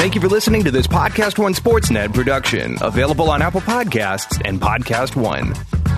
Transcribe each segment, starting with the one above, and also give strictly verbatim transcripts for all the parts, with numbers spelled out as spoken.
Thank you for listening to this Podcast One Sportsnet production, available on Apple Podcasts and Podcast One.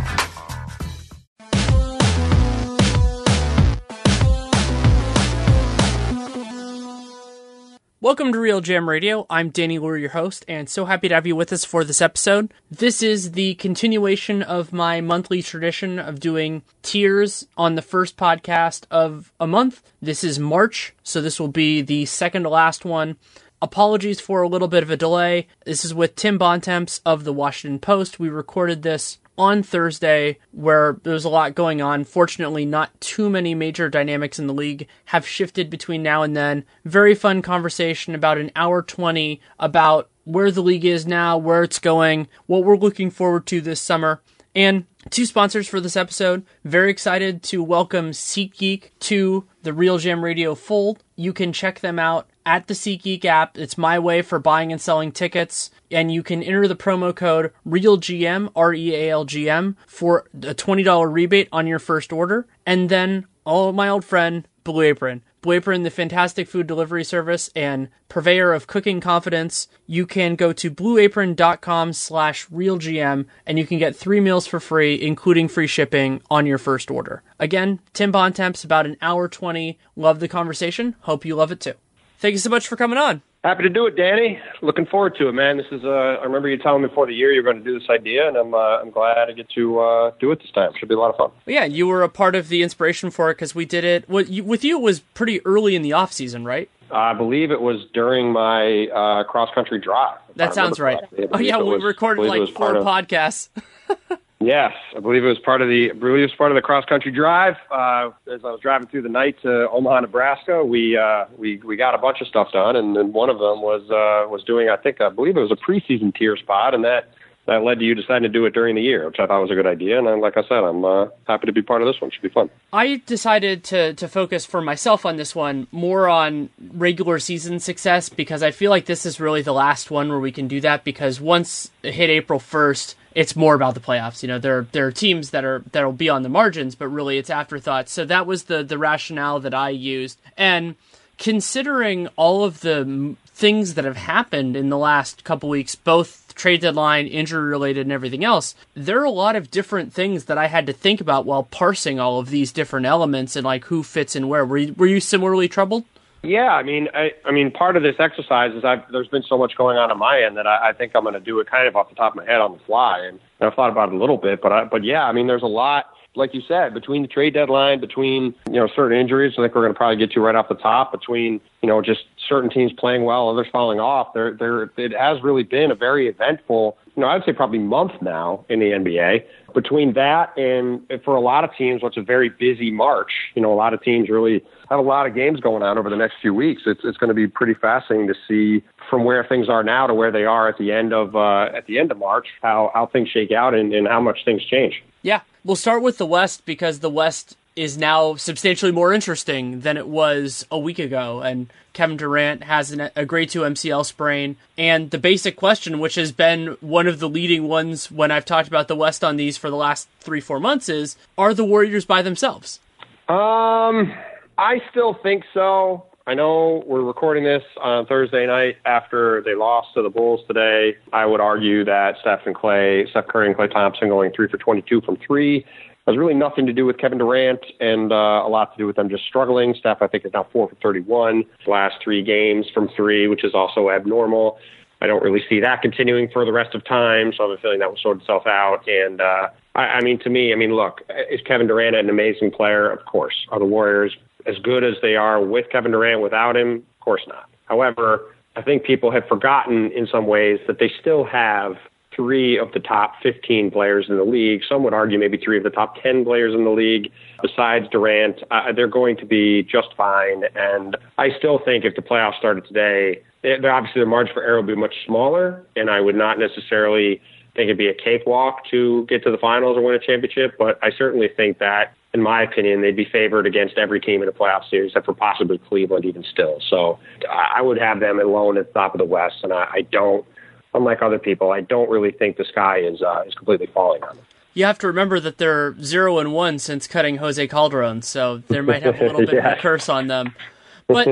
Welcome to Real Jam Radio. I'm Danny Lure, your host, and so happy to have you with us for this episode. This is the continuation of my monthly tradition of doing tiers on the first podcast of a month. This is March, so this will be the second to last one. Apologies for a little bit of a delay. This is with Tim Bontemps of the Washington Post. We recorded this on Thursday, where there was a lot going on. Fortunately, not too many major dynamics in the league have shifted between now and then. Very fun conversation, about an hour twenty, about where the league is now, where it's going, what we're looking forward to this summer. And two sponsors for this episode. Very excited to welcome SeatGeek to the Real Jam Radio fold. You can check them out at the SeatGeek app. It's my way for buying and selling tickets. And you can enter the promo code REALGM, R E A L G M, for a twenty dollars rebate on your first order. And then, oh, my old friend, Blue Apron. Blue Apron, the fantastic food delivery service and purveyor of cooking confidence. You can go to blueapron.com slash realgm and you can get three meals for free, including free shipping on your first order. Again, Tim Bontemps, about an hour twenty. Love the conversation. Hope you love it too. Thank you so much for coming on. Happy to do it, Danny. Looking forward to it, man. This is, uh, I remember you telling me before the year you were going to do this idea, and I'm uh, I'm glad I get to uh, do it this time. Should be a lot of fun. Well, yeah, you were a part of the inspiration for it because we did it. With you, with you, it was pretty early in the off season, right? I believe it was during my uh, cross-country drive. That sounds right. Oh, yeah, we was, recorded like four of, podcasts. Yes, I believe it was part of the I believe it was part of the cross-country drive. Uh, as I was driving through the night to Omaha, Nebraska, we uh, we we got a bunch of stuff done, and, and one of them was uh, was doing, I think, I believe it was a preseason tier spot, and that, that led to you deciding to do it during the year, which I thought was a good idea. And then, like I said, I'm uh, happy to be part of this one. It should be fun. I decided to to focus for myself on this one more on regular season success, because I feel like this is really the last one where we can do that, because once it hit April first, it's more about the playoffs. You know, there there are teams that are that'll be on the margins, but really it's afterthought. So that was the the rationale that I used. And considering all of the things that have happened in the last couple weeks, both trade deadline, injury related, and everything else, there are a lot of different things that I had to think about while parsing all of these different elements and like who fits in where. Were you, were you similarly troubled? Yeah, I mean, I, I mean, part of this exercise is I've, there's been so much going on on my end that I, I think I'm going to do it kind of off the top of my head on the fly, and, and I've thought about it a little bit, but I, but yeah, I mean, there's a lot, like you said, between the trade deadline, between, you know, certain injuries, I think we're going to probably get to right off the top, between, you know, just certain teams playing well, others falling off. There, there, it has really been a very eventful, you know, I'd say probably month now in the N B A. Between that and for a lot of teams, what's a very busy March, you know, a lot of teams really have a lot of games going on over the next few weeks. It's it's going to be pretty fascinating to see from where things are now to where they are at the end of uh, at the end of March, how how things shake out and, and how much things change. Yeah, we'll start with the West, because the West is now substantially more interesting than it was a week ago. And Kevin Durant has an, a grade two M C L sprain. And the basic question, which has been one of the leading ones when I've talked about the West on these for the last three, four months is, are the Warriors by themselves? Um, I still think so. I know we're recording this on Thursday night after they lost to the Bulls today. I would argue that Steph and Clay, Steph Curry and Klay Thompson going three for twenty-two from three has really nothing to do with Kevin Durant and uh, a lot to do with them just struggling. Steph, I think, is now four for thirty-one last three games from three, which is also abnormal. I don't really see that continuing for the rest of time, so I have a feeling that will sort itself out. And uh, I, I mean, to me, I mean, look, is Kevin Durant an amazing player? Of course. Are the Warriors as good as they are with Kevin Durant without him? Of course not. However, I think people have forgotten in some ways that they still have three of the top fifteen players in the league. Some would argue maybe three of the top ten players in the league. Besides Durant, uh, they're going to be just fine. And I still think if the playoffs started today, they're, obviously the margin for error would be much smaller, and I would not necessarily think it'd be a cakewalk to get to the finals or win a championship. But I certainly think that, in my opinion, they'd be favored against every team in a playoff series, except for possibly Cleveland even still. So I would have them alone at the top of the West, and I, I don't, unlike other people, I don't really think the sky is uh, is completely falling on them. You have to remember that they're zero and one since cutting Jose Calderon, so there might have a little bit yeah. of a curse on them. But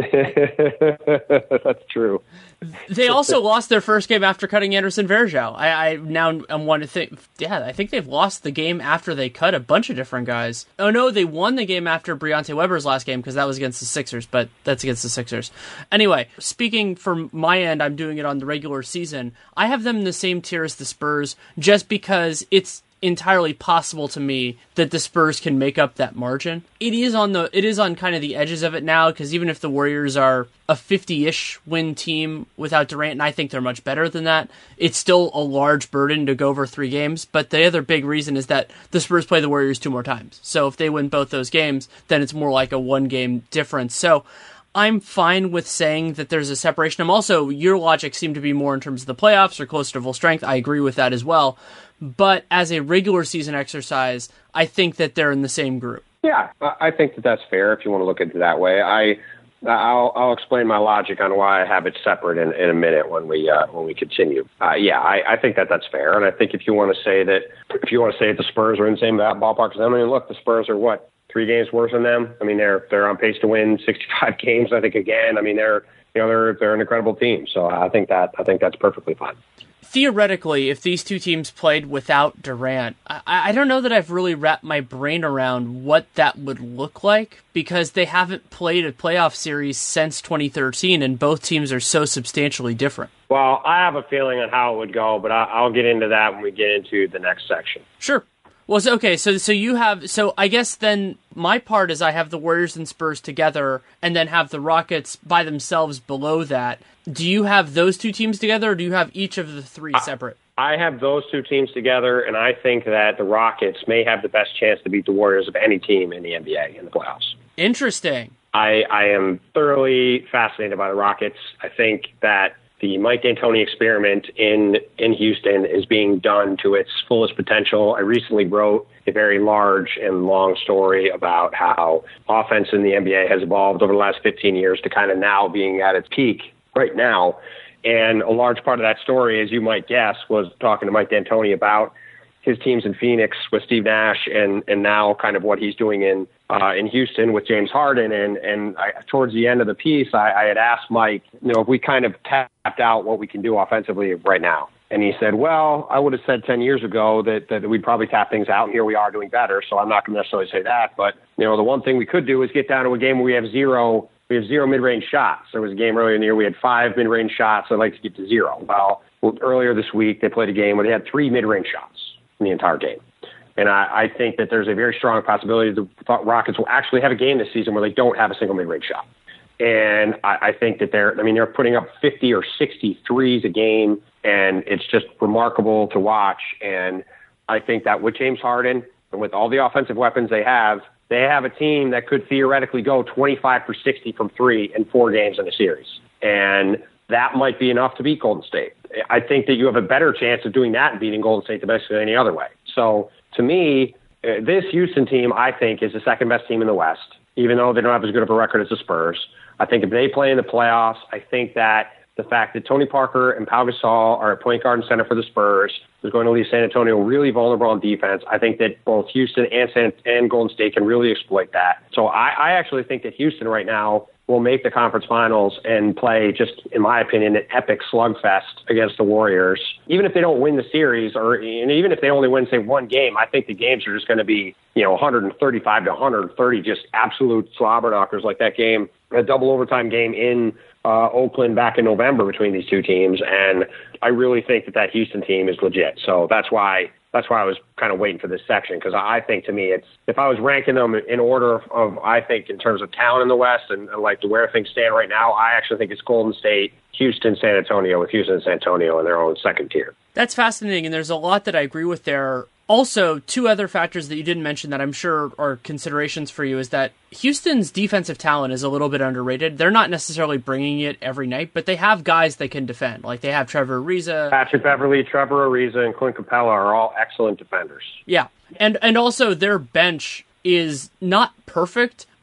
that's true. They also lost their first game after cutting Anderson Varejao. I, I now I'm one to think, yeah, I think they've lost the game after they cut a bunch of different guys. Oh no, they won the game after Briante Weber's last game because that was against the Sixers, but that's against the Sixers. Anyway, speaking from my end, I'm doing it on the regular season. I have them in the same tier as the Spurs just because it's entirely possible to me that the Spurs can make up that margin. It is on the it is on kind of the edges of it now, because even if the Warriors are a fifty-ish win team without Durant, and I think they're much better than that, it's still a large burden to go over three games. But the other big reason is that the Spurs play the Warriors two more times. So if they win both those games, then it's more like a one game difference. So I'm fine with saying that there's a separation. I'm also, your logic seemed to be more in terms of the playoffs or close to full strength. I agree with that as well. But as a regular season exercise, I think that they're in the same group. Yeah, I think that that's fair if you want to look at it that way. I, I'll, I'll explain my logic on why I have it separate in, in a minute when we uh, when we continue. Uh, yeah, I, I think that that's fair. And I think if you want to say that, if you want to say that the Spurs are in the same ballpark as them, I mean, look, the Spurs are what? Three games worse than them. I mean, they're they're on pace to win sixty-five games. I think again. I mean, they're you know they're they're an incredible team. So I think that I think that's perfectly fine. Theoretically, if these two teams played without Durant, I, I don't know that I've really wrapped my brain around what that would look like, because they haven't played a playoff series since twenty thirteen, and both teams are so substantially different. Well, I have a feeling on how it would go, but I, I'll get into that when we get into the next section. Sure. Well, so, okay, so so you have, so I guess then my part is I have the Warriors and Spurs together and then have the Rockets by themselves below that. Do you have those two teams together, or do you have each of the three separate? I have those two teams together, and I think that the Rockets may have the best chance to beat the Warriors of any team in the N B A in the playoffs. Interesting. I, I am thoroughly fascinated by the Rockets. I think that the Mike D'Antoni experiment in, in Houston is being done to its fullest potential. I recently wrote a very large and long story about how offense in the N B A has evolved over the last fifteen years to kind of now being at its peak right now. And a large part of that story, as you might guess, was talking to Mike D'Antoni about his teams in Phoenix with Steve Nash, and, and now kind of what he's doing in uh, in Houston with James Harden. And and I, towards the end of the piece, I, I had asked Mike, you know, if we kind of tapped out what we can do offensively right now. And he said, well, I would have said ten years ago that, that we'd probably tap things out, and here we are doing better. So I'm not going to necessarily say that. But, you know, the one thing we could do is get down to a game where we have zero we have zero mid-range shots. There was a game earlier in the year we had five mid-range shots. I'd like to get to zero. Well, earlier this week they played a game where they had three mid-range shots in the entire game. And I, I think that there's a very strong possibility the Rockets will actually have a game this season where they don't have a single mid-range shot. And I, I think that they're, I mean, they're putting up fifty or sixty threes a game, and it's just remarkable to watch. And I think that with James Harden and with all the offensive weapons they have, they have a team that could theoretically go twenty-five for sixty from three in four games in a series. And that might be enough to beat Golden State. I think that you have a better chance of doing that and beating Golden State than basically any other way. So to me, uh, this Houston team, I think, is the second best team in the West, even though they don't have as good of a record as the Spurs. I think if they play in the playoffs, I think that the fact that Tony Parker and Pau Gasol are at point guard and center for the Spurs is going to leave San Antonio really vulnerable on defense. I think that both Houston and San and Golden State can really exploit that. So I, I actually think that Houston right now will make the conference finals and play, just in my opinion, an epic slugfest against the Warriors. Even if they don't win the series, or and even if they only win, say, one game, I think the games are just going to be, you know, one thirty-five to one thirty, just absolute slobber knockers, like that game, a double overtime game in uh, Oakland back in November between these two teams. And I really think that that Houston team is legit. So that's why that's why I was kind of waiting for this section, because I think to me, it's, if I was ranking them in order of, of I think in terms of talent in the West and, and like to where things stand right now, I actually think it's Golden State, Houston, San Antonio, with Houston and San Antonio in their own second tier. That's fascinating, and there's a lot that I agree with there. Also, two other factors that you didn't mention that I'm sure are considerations for you is that Houston's defensive talent is a little bit underrated. They're not necessarily bringing it every night, but they have guys that can defend. Like, they have Trevor Ariza. Patrick Beverley, Trevor Ariza, and Clint Capella are all excellent defenders. Yeah, and and also their bench is not perfect,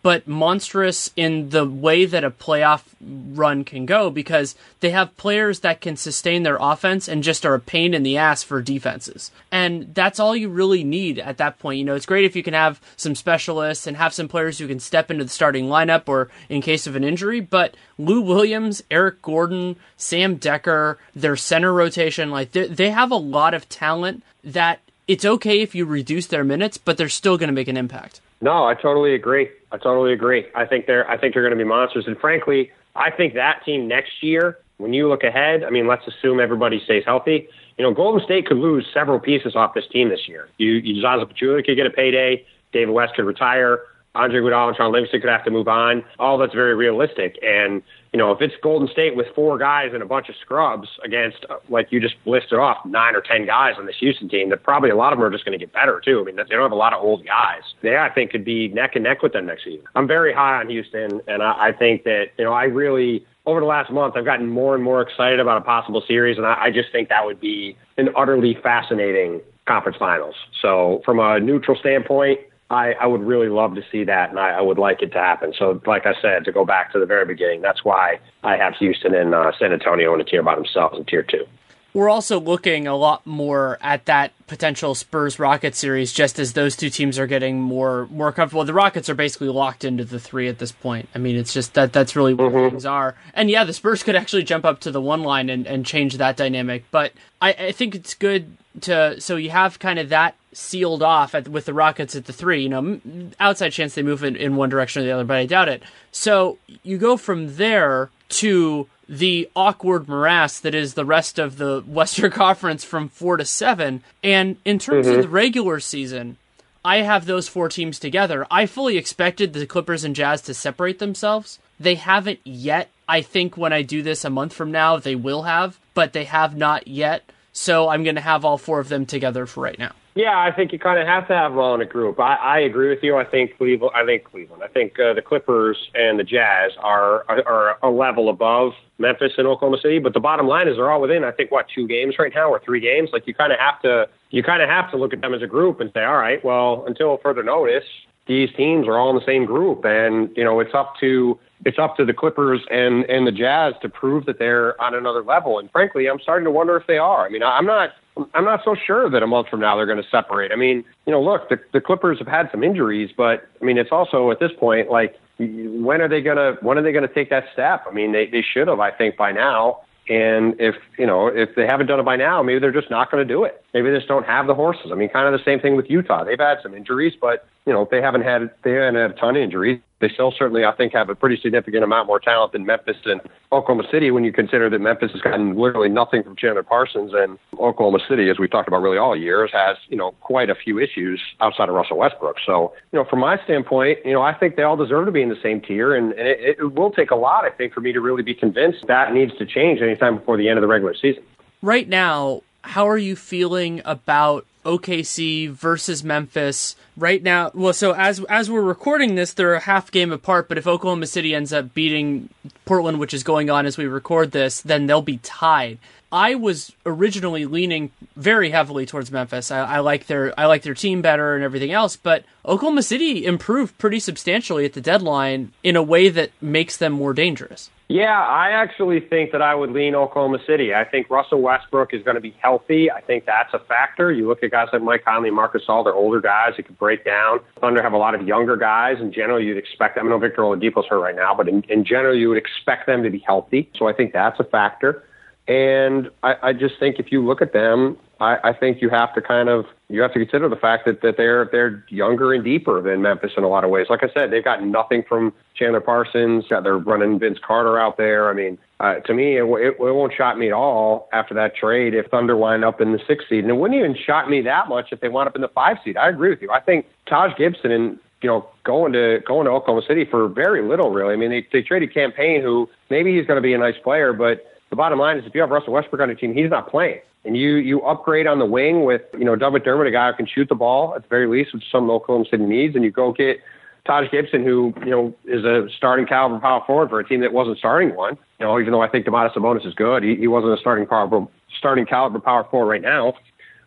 but monstrous in the way that a playoff run can go, because they have players that can sustain their offense and just are a pain in the ass for defenses. And that's all you really need at that point. You know, it's great if you can have some specialists and have some players who can step into the starting lineup or in case of an injury, but Lou Williams, Eric Gordon, Sam Decker, their center rotation, like they, they have a lot of talent that it's okay if you reduce their minutes, but they're still going to make an impact. No, I totally agree. I totally agree. I think they're I think they're going to be monsters. And frankly, I think that team next year, when you look ahead, I mean, let's assume everybody stays healthy. You know, Golden State could lose several pieces off this team this year. You, you Zaza Pachulia could get a payday. David West could retire. Andre Iguodala and Sean Livingston could have to move on. All that's very realistic. And, you know, if it's Golden State with four guys and a bunch of scrubs against, like you just listed off, nine or ten guys on this Houston team, that probably a lot of them are just going to get better, too. I mean, they don't have a lot of old guys. They, I think, could be neck and neck with them next season. I'm very high on Houston, and I, I think that, you know, I really, over the last month, I've gotten more and more excited about a possible series, and I, I just think that would be an utterly fascinating conference finals. So from a neutral standpoint, I, I would really love to see that, and I, I would like it to happen. So, like I said, to go back to the very beginning, that's why I have Houston and uh, San Antonio in a tier by themselves in tier two. We're also looking a lot more at that potential Spurs-Rockets series, just as those two teams are getting more more comfortable. The Rockets are basically locked into the three at this point. I mean, it's just that that's really what mm-hmm. things are. And yeah, the Spurs could actually jump up to the one line and, and change that dynamic. But I, I think it's good to, so you have kind of that sealed off at, with the Rockets at the three. You know, outside chance they move in, in one direction or the other, but I doubt it. So you go from there to the awkward morass that is the rest of the Western Conference from four to seven. And in terms mm-hmm. of the regular season, I have those four teams together. I fully expected the Clippers and Jazz to separate themselves. They haven't yet. I think when I do this a month from now, they will have, but they have not yet. So I'm going to have all four of them together for right now. Yeah, I think you kind of have to have them all in a group. I, I agree with you. I think Cleveland. I think Cleveland. I think uh, the Clippers and the Jazz are, are are a level above Memphis and Oklahoma City. But the bottom line is they're all within, I think, what, two games right now or three games. Like you kind of have to you kind of have to look at them as a group and say, all right, well, until further notice, these teams are all in the same group, and you know it's up to it's up to the Clippers and and the Jazz to prove that they're on another level. And frankly, I'm starting to wonder if they are. I mean, I'm not. I'm not so sure that a month from now they're going to separate. I mean, you know, look, the, the Clippers have had some injuries, but I mean, it's also at this point, like, when are they going to, when are they going to take that step? I mean, they, they should have, I think, by now. And if, you know, if they haven't done it by now, maybe they're just not going to do it. Maybe they just don't have the horses. I mean, kind of the same thing with Utah. They've had some injuries, but, you know, they haven't had, they haven't had a ton of injuries. They still certainly, I think, have a pretty significant amount more talent than Memphis and Oklahoma City when you consider that Memphis has gotten literally nothing from Chandler Parsons, and Oklahoma City, as we've talked about really all year, has, you know, quite a few issues outside of Russell Westbrook. So, you know, from my standpoint, you know, I think they all deserve to be in the same tier, and, and it, it will take a lot, I think, for me to really be convinced that needs to change anytime before the end of the regular season. Right now, how are you feeling about O K C versus Memphis right now? Well, so as as we're recording this, they're a half game apart, but if Oklahoma City ends up beating Portland, which is going on as we record this, then they'll be tied. I was originally leaning very heavily towards Memphis. I, I like their I like their team better and everything else, but Oklahoma City improved pretty substantially at the deadline in a way that makes them more dangerous. Yeah, I actually think that I would lean Oklahoma City. I think Russell Westbrook is going to be healthy. I think that's a factor. You look at guys like Mike Conley, Marcus Gasol, they're older guys who can break down. Thunder have a lot of younger guys. In general, you'd expect them. I know Victor Oladipo's hurt right now, but in, in general, you would expect them to be healthy. So I think that's a factor. And I, I just think if you look at them, I, I think you have to kind of you have to consider the fact that, that they're they're younger and deeper than Memphis in a lot of ways. Like I said, they've got nothing from Chandler Parsons. They're running Vince Carter out there. I mean, uh, to me, it, it, it won't shock me at all after that trade if Thunder wind up in the sixth seed. And it wouldn't even shock me that much if they wound up in the five seed. I agree with you. I think Taj Gibson and you know, going to going to Oklahoma City for very little, really. I mean, they, they traded Campaign, who maybe he's going to be a nice player, but the bottom line is if you have Russell Westbrook on your team, he's not playing. And you you upgrade on the wing with, you know, Doug McDermott, a guy who can shoot the ball at the very least, which some Oklahoma City needs, and you go get Taj Gibson, who, you know, is a starting caliber power forward for a team that wasn't starting one. You know, even though I think Domantas Sabonis is good, he, he wasn't a starting power starting caliber power forward right now.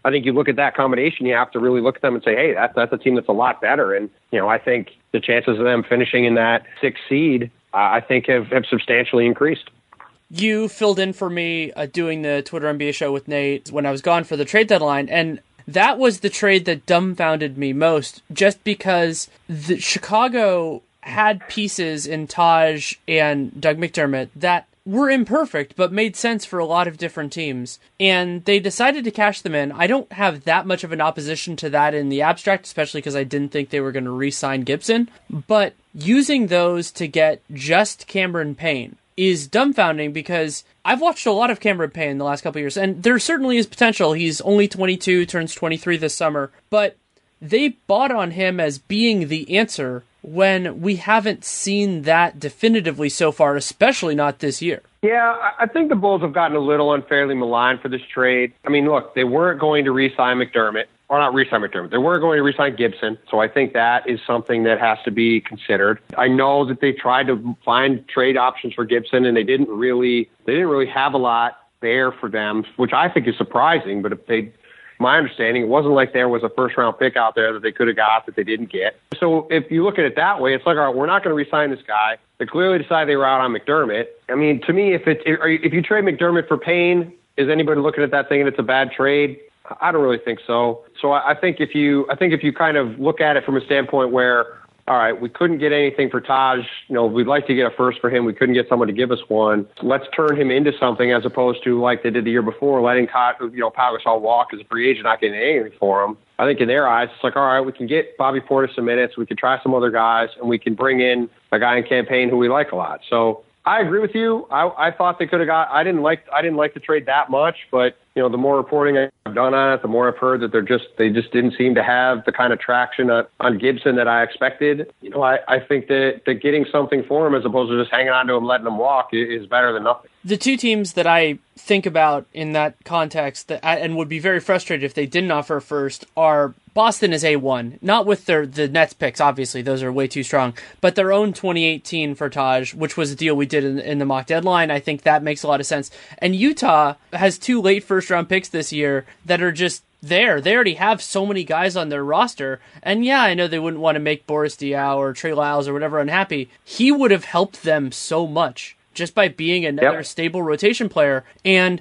I think you look at that combination, you have to really look at them and say, hey, that's, that's a team that's a lot better. And, you know, I think the chances of them finishing in that sixth seed, uh, I think have, have substantially increased. You filled in for me uh, doing the Twitter N B A show with Nate when I was gone for the trade deadline, and that was the trade that dumbfounded me most, just because the Chicago had pieces in Taj and Doug McDermott that were imperfect, but made sense for a lot of different teams. And they decided to cash them in. I don't have that much of an opposition to that in the abstract, especially because I didn't think they were going to re-sign Gibson. But using those to get just Cameron Payne is dumbfounding, because I've watched a lot of Cameron Payne the last couple of years, and there certainly is potential. He's only twenty-two, turns twenty-three this summer, but they bought on him as being the answer when we haven't seen that definitively so far, especially not this year. Yeah, I think the Bulls have gotten a little unfairly maligned for this trade. I mean, look, they weren't going to re-sign McDermott, or not re-sign McDermott. They weren't going to re-sign Gibson, so I think that is something that has to be considered. I know that they tried to find trade options for Gibson, and they didn't really, they didn't really have a lot there for them, which I think is surprising. But if they, my understanding, it wasn't like there was a first-round pick out there that they could have got that they didn't get. So if you look at it that way, it's like, all right, we're not going to re-sign this guy. They clearly decided they were out on McDermott. I mean, to me, if it if you trade McDermott for Payne, is anybody looking at that thinking it's a bad trade? I don't really think so. So I think if you I think if you kind of look at it from a standpoint where, all right, we couldn't get anything for Taj, you know, we'd like to get a first for him. We couldn't get someone to give us one. Let's turn him into something, as opposed to like they did the year before, letting Taj, you know, Pau Gasol walk as a free agent, not getting anything for him. I think in their eyes, it's like, all right, we can get Bobby Portis some minutes, we can try some other guys, and we can bring in a guy in campaign who we like a lot. So I agree with you. I, I thought they could have got. I didn't like. I didn't like the trade that much, but you know, the more reporting I've done on it, the more I've heard that they're just. They just didn't seem to have the kind of traction on, on Gibson that I expected. You know, I, I think that, that getting something for him as opposed to just hanging on to him, letting him walk, is better than nothing. The two teams that I think about in that context, that and would be very frustrated if they didn't offer first, are Boston is A one. Not with their the Nets picks, obviously, those are way too strong, but their own twenty eighteen for Taj, which was a deal we did in, in the mock deadline. I think that makes a lot of sense. And Utah has two late first-round picks this year that are just there. They already have so many guys on their roster. And yeah, I know they wouldn't want to make Boris Diaw or Trey Lyles or whatever unhappy. He would have helped them so much just by being another yep. stable rotation player. And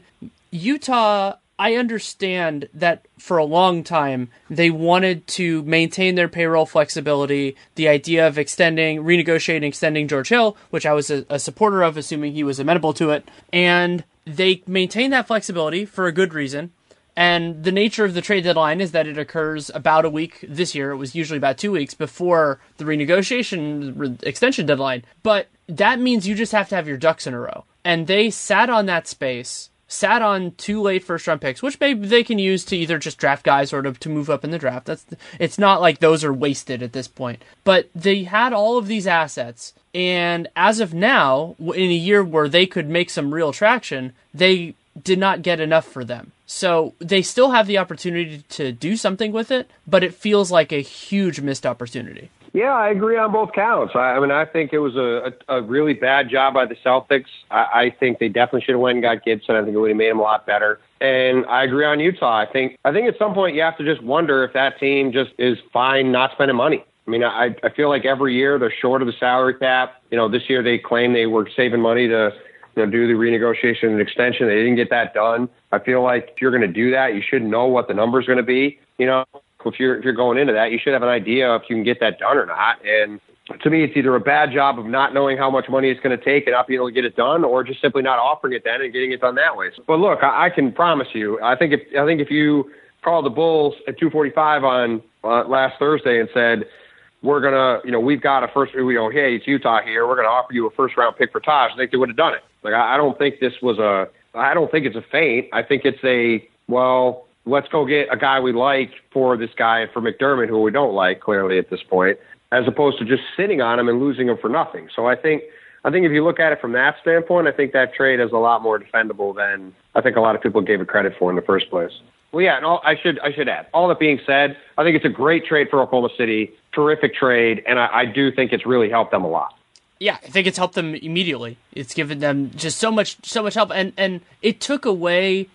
Utah, I understand that for a long time they wanted to maintain their payroll flexibility, the idea of extending, renegotiating, extending George Hill, which I was a, a supporter of, assuming he was amenable to it. And they maintain that flexibility for a good reason. And the nature of the trade deadline is that it occurs about a week this year. It was usually about two weeks before the renegotiation re- extension deadline. But that means you just have to have your ducks in a row. And they sat on that space, sat on two late first-round picks, which maybe they can use to either just draft guys or to, to move up in the draft. That's It's not like those are wasted at this point. But they had all of these assets, and as of now, in a year where they could make some real traction, they did not get enough for them. So they still have the opportunity to do something with it, but it feels like a huge missed opportunity. Yeah, I agree on both counts. I, I mean, I think it was a, a, a really bad job by the Celtics. I, I think they definitely should have went and got Gibson. I think it would have made him a lot better. And I agree on Utah. I think I think at some point you have to just wonder if that team just is fine not spending money. I mean, I, I feel like every year they're short of the salary cap. You know, this year they claim they were saving money to you know, do the renegotiation and extension. They didn't get that done. I feel like if you're going to do that, you should know what the number's going to be. You know, if you're if you're going into that, you should have an idea if you can get that done or not. And to me, it's either a bad job of not knowing how much money it's going to take and not being able to get it done, or just simply not offering it then and getting it done that way. But look, I, I can promise you, I think if I think if you called the Bulls at two forty-five on uh, last Thursday and said, we're going to, you know, we've got a first, you know, hey, it's Utah here, we're going to offer you a first round pick for Taj, I think they would have done it. Like, I, I don't think this was a, I don't think it's a feint. I think it's a, well, let's go get a guy we like for this guy, for McDermott, who we don't like clearly at this point, as opposed to just sitting on him and losing him for nothing. So I think, I think if you look at it from that standpoint, I think that trade is a lot more defendable than I think a lot of people gave it credit for in the first place. Well, yeah, and all, I should I should add, all that being said, I think it's a great trade for Oklahoma City, terrific trade, and I, I do think it's really helped them a lot. Yeah, I think it's helped them immediately. It's given them just so much so much help, and, and it took away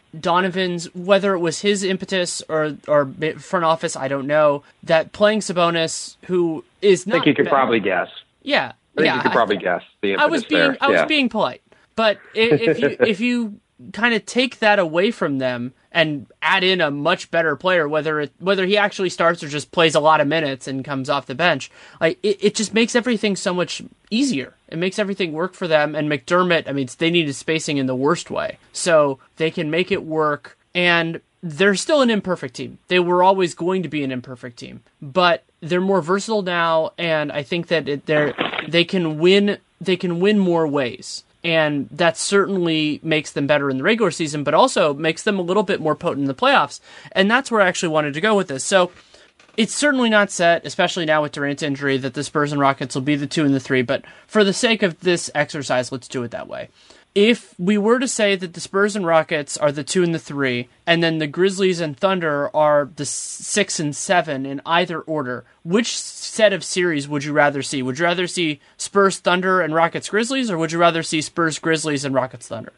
Donovan's, whether it was his impetus or or front office, I don't know, that playing Sabonis, who is not... I think you could bad, probably guess. Yeah. I think yeah, you could probably I, guess the impetus I was being, there. I was yeah. being polite. But if, if you if you kind of take that away from them and add in a much better player, whether it whether he actually starts or just plays a lot of minutes and comes off the bench, like it, it just makes everything so much easier. It makes everything work for them. And McDermott, I mean, they needed spacing in the worst way, so they can make it work. And they're still an imperfect team. They were always going to be an imperfect team, but they're more versatile now, and I think that it, they're they can win. They can win more ways. And that certainly makes them better in the regular season, but also makes them a little bit more potent in the playoffs. And that's where I actually wanted to go with this. So it's certainly not set, especially now with Durant's injury, that the Spurs and Rockets will be the two and the three. But for the sake of this exercise, let's do it that way. If we were to say that the Spurs and Rockets are the two and the three, and then the Grizzlies and Thunder are the six and seven in either order, which set of series would you rather see? Would you rather see Spurs Thunder and Rockets Grizzlies, or would you rather see Spurs Grizzlies and Rockets Thunder?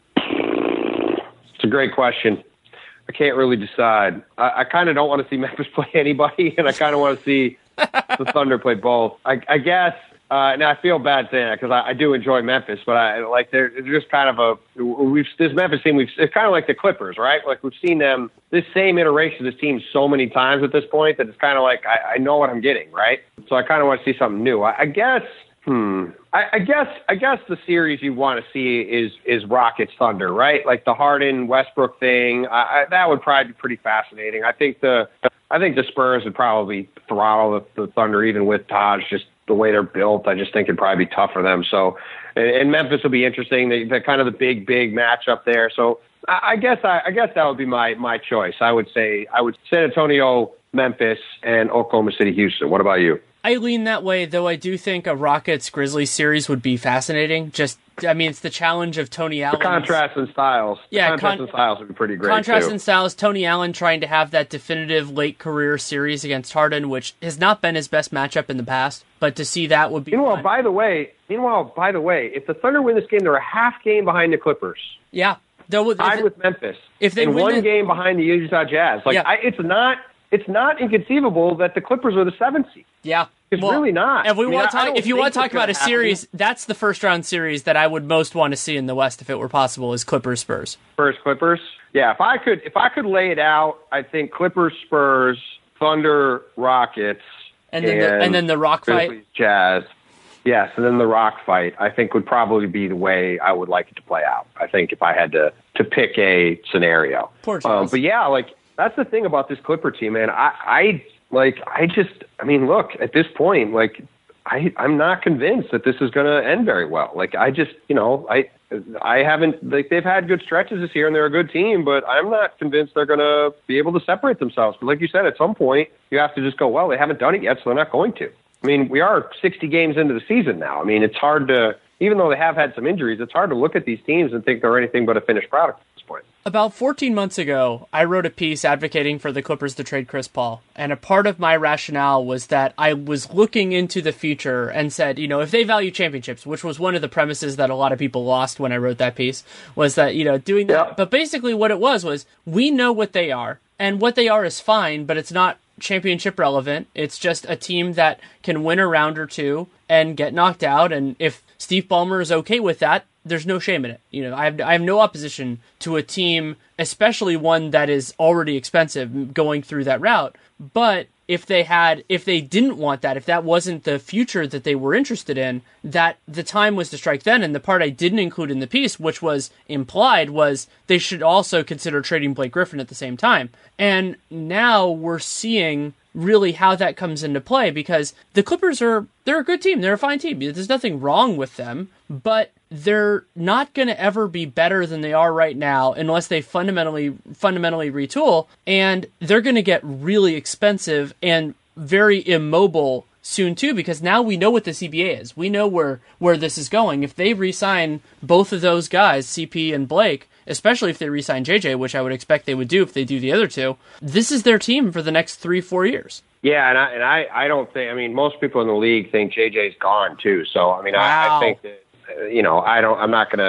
It's a great question. I can't really decide. I, I kind of don't want to see Memphis play anybody, and I kind of want to see the Thunder play both. I, I guess. Uh, now I feel bad saying that because I, I do enjoy Memphis, but I like they're, they're just kind of a we've this Memphis team. We've it's kind of like the Clippers, right? Like we've seen them this same iteration of this team so many times at this point that it's kind of like I, I know what I'm getting, right? So I kind of want to see something new. I, I guess. Hmm. I, I guess. I guess the series you want to see is is Rockets Thunder, right? Like the Harden Westbrook thing. I, I, that would probably be pretty fascinating. I think the I think the Spurs would probably throttle the, the Thunder even with Taj just. The way they're built, I just think it'd probably be tough for them. So, and, and Memphis will be interesting. They, they're kind of the big, big matchup there. So, I, I guess I, I guess that would be my my choice. I would say I would San Antonio, Memphis, and Oklahoma City, Houston. What about you? I lean that way, though. I do think a Rockets Grizzlies series would be fascinating. Just, I mean, it's the challenge of Tony Allen. Contrast in styles. Yeah, the contrast con- in styles would be pretty great. Contrast too. in styles. Tony Allen trying to have that definitive late career series against Harden, which has not been his best matchup in the past. But to see that would be. Meanwhile, fun. by the way, meanwhile, by the way, if the Thunder win this game, they're a half game behind the Clippers. Yeah, Though, tied it, with Memphis. If they and win one it, game behind the Utah Jazz. Like yeah. I, it's not. It's not inconceivable that the Clippers are the seventh seed. Yeah. It's well, really not. If we I mean, want to I, talk, I if you want to talk about a happen. series, that's the first round series that I would most want to see in the West if it were possible. Is Clippers Spurs. Spurs Clippers. Yeah, if I could, if I could lay it out, I think Clippers Spurs, Thunder Rockets, and then and, the, and then the Rock Grizzlies, fight. Jazz. Yes, and then the Rock fight. I think would probably be the way I would like it to play out. I think if I had to to pick a scenario. Poor Jazz. Um, but yeah, like that's the thing about this Clipper team, man. I, I like. I just. I mean, look at this point, like. I, I'm not convinced that this is going to end very well. Like, I just, you know, I I haven't, like, they've had good stretches this year and they're a good team, but I'm not convinced they're going to be able to separate themselves. But like you said, at some point, you have to just go, well, they haven't done it yet, so they're not going to. I mean, we are sixty games into the season now. I mean, it's hard to, even though they have had some injuries, it's hard to look at these teams and think they're anything but a finished product at this point. About fourteen months ago, I wrote a piece advocating for the Clippers to trade Chris Paul. And a part of my rationale was that I was looking into the future and said, you know, if they value championships, which was one of the premises that a lot of people lost when I wrote that piece, was that, you know, doing that. Yeah. But basically what it was was we know what they are, and what they are is fine, but it's not championship relevant. It's just a team that can win a round or two and get knocked out. And if Steve Ballmer is okay with that, there's no shame in it. You know, I have I have no opposition to a team, especially one that is already expensive, going through that route. But if they had, if they didn't want that, if that wasn't the future that they were interested in, that the time was to strike then. And the part I didn't include in the piece, which was implied, was they should also consider trading Blake Griffin at the same time. And now we're seeing really how that comes into play, because the Clippers are, they're a good team. They're a fine team. There's nothing wrong with them, but they're not going to ever be better than they are right now unless they fundamentally, fundamentally retool, and they're going to get really expensive and very immobile soon too, because now we know what the C B A is. We know where, where this is going. If they re-sign both of those guys, C P and Blake, especially if they re-sign J J, which I would expect they would do if they do the other two, this is their team for the next three, four years. Yeah, and I and I, I don't think, I mean, most people in the league think J J's gone too. So, I mean, Wow. I, I think that, uh, you know, I don't, I'm not going to,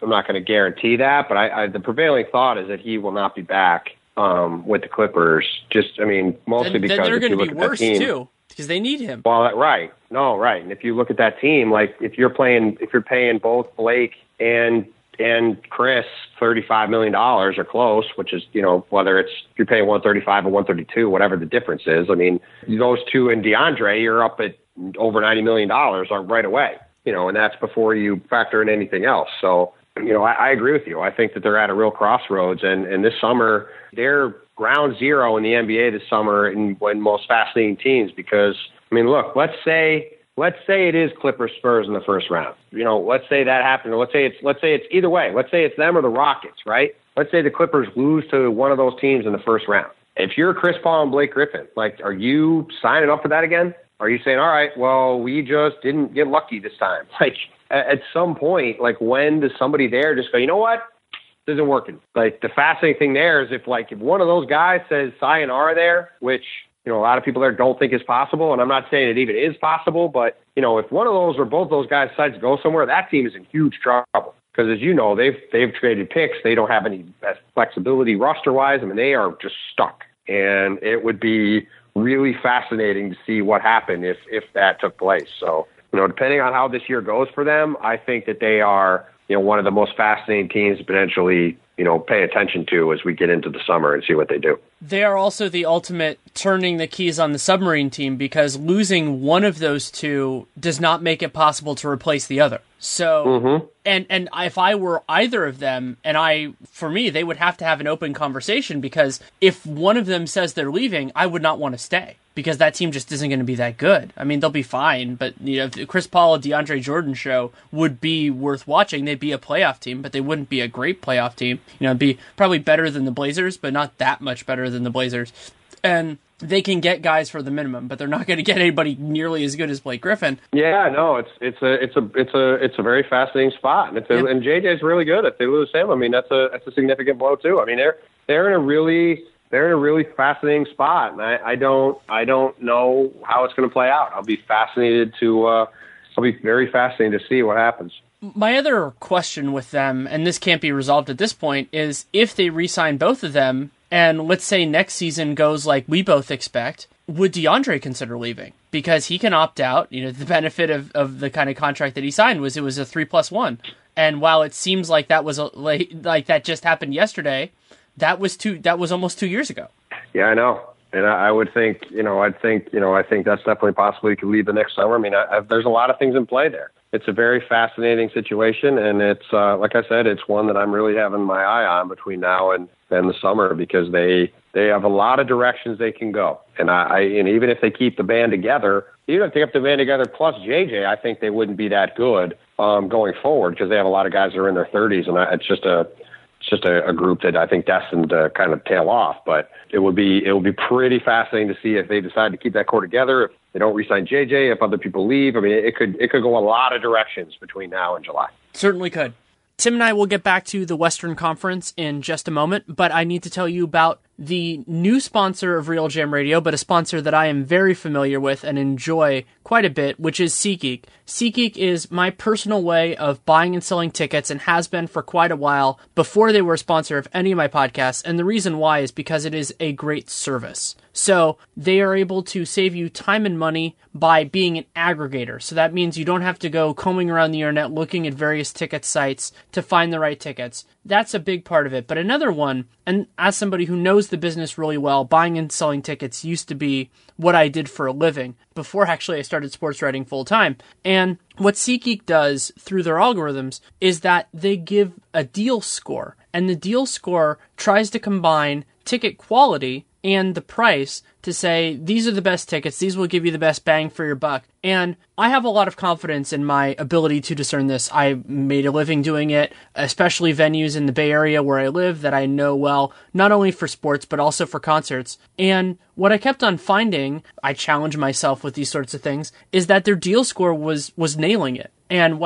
I'm not going to guarantee that, but I, I, the prevailing thought is that he will not be back um, with the Clippers. Just, I mean, mostly then, because then they're if you going to look be at worse that team, too because they need him. Well, right, no, right, and if you look at that team, like if you're playing, if you're paying both Blake and and Chris thirty-five million dollars or close, which is, you know, whether it's if you're paying one thirty-five or one thirty-two, whatever the difference is. I mean, those two and DeAndre, you're up at over ninety million dollars right away, you know, and that's before you factor in anything else. So, you know, I, I agree with you. I think that they're at a real crossroads, and, and this summer, they're ground zero in the N B A this summer in when most fascinating teams because, I mean, look, let's say Let's say it is Clippers Spurs in the first round. You know, let's say that happened. Or let's say it's let's say it's either way. Let's say it's them or the Rockets, right? Let's say the Clippers lose to one of those teams in the first round. If you're Chris Paul and Blake Griffin, like, are you signing up for that again? Are you saying, all right, well, we just didn't get lucky this time? Like, at some point, like, when does somebody there just go, you know what? This isn't working. Like, the fascinating thing there is if, like, if one of those guys says sayonara there, which, you know, a lot of people there don't think is possible, and I'm not saying it even is possible, but, you know, if one of those or both those guys decide to go somewhere, that team is in huge trouble. Because as you know, they've they've traded picks. They don't have any flexibility roster-wise. I mean, they are just stuck. And it would be really fascinating to see what happened if, if that took place. So, you know, depending on how this year goes for them, I think that they are, you know, one of the most fascinating teams to potentially, you know, pay attention to as we get into the summer and see what they do. They are also the ultimate turning the keys on the submarine team because losing one of those two does not make it possible to replace the other. So, mm-hmm. and, and if I were either of them, and I, for me, they would have to have an open conversation because if one of them says they're leaving, I would not want to stay because that team just isn't going to be that good. I mean, they'll be fine, but you know, if the Chris Paul and DeAndre Jordan show would be worth watching. They'd be a playoff team, but they wouldn't be a great playoff team. You know, it'd be probably better than the Blazers, but not that much better than the Blazers. And they can get guys for the minimum, but they're not going to get anybody nearly as good as Blake Griffin. Yeah, no, it's it's a it's a it's a it's a very fascinating spot, and it's a, yep. and J J's really good. If they lose him, I mean that's a that's a significant blow too. I mean they're they're in a really they're in a really fascinating spot, and I, I don't I don't know how it's going to play out. I'll be fascinated to uh, I'll be very fascinated to see what happens. My other question with them, and this can't be resolved at this point, is if they re-sign both of them. And let's say next season goes like we both expect, would DeAndre consider leaving? Because he can opt out. You know, the benefit of, of the kind of contract that he signed was it was a three plus one. And while it seems like that was a, like, like that just happened yesterday, that was two that was almost two years ago. Yeah, I know. And I, I would think, you know, I'd think, you know, I think that's definitely possible. He could leave the next summer. I mean, I, I, there's a lot of things in play there. It's a very fascinating situation, and it's uh, like I said, it's one that I'm really having my eye on between now and, and the summer because they they have a lot of directions they can go. And I, I and even if they keep the band together, even if they keep the band together plus J J, I think they wouldn't be that good um, going forward because they have a lot of guys that are in their thirties, and I, it's just a it's just a, a group that I think destined to kind of tail off. But it would be it would be pretty fascinating to see if they decide to keep that core together. If they don't re-sign J J, if other people leave. I mean, it could it could go a lot of directions between now and July. Certainly could. Tim and I will get back to the Western Conference in just a moment, but I need to tell you about the new sponsor of Real Jam Radio, but a sponsor that I am very familiar with and enjoy quite a bit, which is SeatGeek. SeatGeek is my personal way of buying and selling tickets and has been for quite a while before they were a sponsor of any of my podcasts, and the reason why is because it is a great service. So they are able to save you time and money by being an aggregator. So that means you don't have to go combing around the internet looking at various ticket sites to find the right tickets. That's a big part of it. But another one, and as somebody who knows the business really well, buying and selling tickets used to be what I did for a living before actually I started sports writing full time. And what SeatGeek does through their algorithms is that they give a deal score, and the deal score tries to combine ticket quality and the price to say, these are the best tickets, these will give you the best bang for your buck. And I have a lot of confidence in my ability to discern this. I made a living doing it, especially venues in the Bay Area where I live that I know well, not only for sports, but also for concerts. And what I kept on finding, I challenge myself with these sorts of things, is that their deal score was was nailing it. And while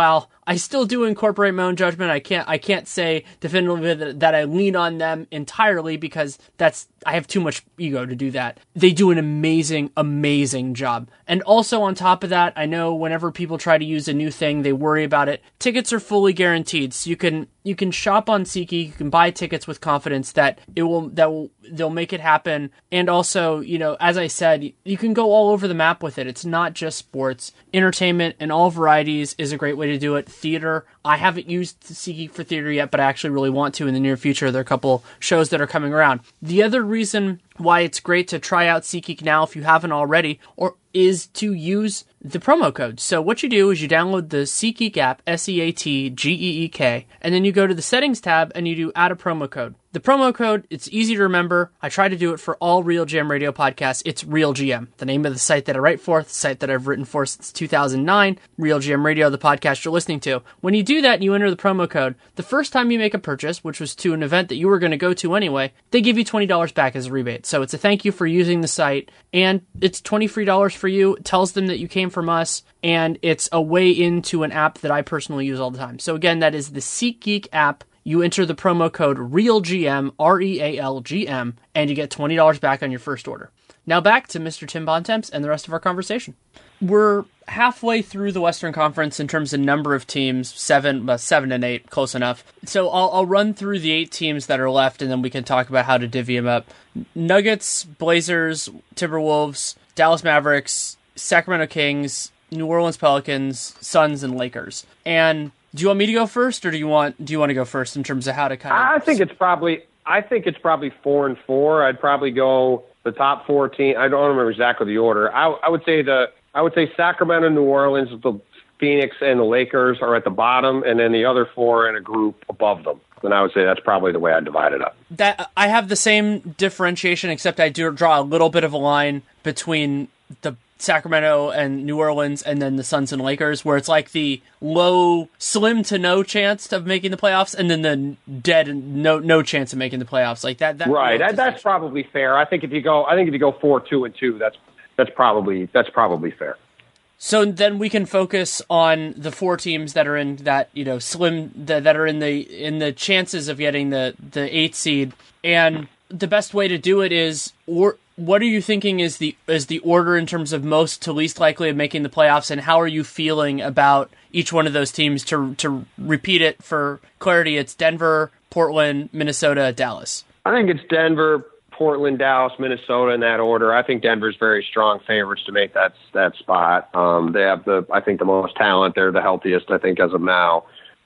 I still do incorporate my own judgment. I can't I can't say definitively that, that I lean on them entirely because that's I have too much ego to do that. They do an amazing, amazing job. And also on top of that, I know whenever people try to use a new thing, they worry about it. Tickets are fully guaranteed, so you can you can shop on SeatGeek, you can buy tickets with confidence that it will that will they'll make it happen. And also, you know, as I said, you can go all over the map with it. It's not just sports. Entertainment in all varieties is a great way to do it. Theater, I haven't used SeatGeek for theater yet, but I actually really want to in the near future. There are a couple shows that are coming around. The other reason why it's great to try out SeatGeek now if you haven't already, or is to use the promo code. So what you do is you download the SeatGeek app, S E A T G E E K, and then you go to the settings tab and you do add a promo code. The promo code, it's easy to remember. I try to do it for all Real G M Radio podcasts. It's Real G M, the name of the site that I write for, the site that I've written for since two thousand nine, Real G M Radio, the podcast you're listening to. When you do that and you enter the promo code, the first time you make a purchase, which was to an event that you were going to go to anyway, they give you twenty dollars back as a rebate. So it's a thank you for using the site, and it's twenty free dollars for you. It tells them that you came from us, and it's a way into an app that I personally use all the time. So again, that is the SeatGeek app. You enter the promo code REALGM, R E A L G M, and you get twenty dollars back on your first order. Now back to Mister Tim Bontemps and the rest of our conversation. We're halfway through the Western Conference in terms of number of teams, seven, uh, seven and eight, close enough. So I'll, I'll run through the eight teams that are left, and then we can talk about how to divvy them up. Nuggets, Blazers, Timberwolves, Dallas Mavericks, Sacramento Kings, New Orleans Pelicans, Suns, and Lakers. And do you want me to go first, or do you want do you want to go first in terms of how to kind of? I think it's probably I think it's probably four and four. I'd probably go the top four teams. I don't remember exactly the order. I, I would say the I would say Sacramento, New Orleans, the Phoenix, and the Lakers are at the bottom, and then the other four in a group above them. And I would say that's probably the way I'd divide it up. That I have the same differentiation, except I do draw a little bit of a line between the Sacramento and New Orleans and then the Suns and Lakers, where it's like the low, slim to no chance of making the playoffs, and then the dead and no no chance of making the playoffs. Like that. that right. That, that's probably fair. I think if you go, I think if you go four, two, and two, that's that's probably that's probably fair. So then we can focus on the four teams that are in that, you know, slim that, that are in the in the chances of getting the the eighth seed, and the best way to do it is or. What are you thinking is the is the order in terms of most to least likely of making the playoffs, and how are you feeling about each one of those teams? To to repeat it for clarity, it's Denver, Portland, Minnesota, Dallas. I think it's Denver, Portland, Dallas, Minnesota in that order. I think Denver's very strong favorites to make that that spot. Um, they have the I think the most talent. They're the healthiest, I think, as of now,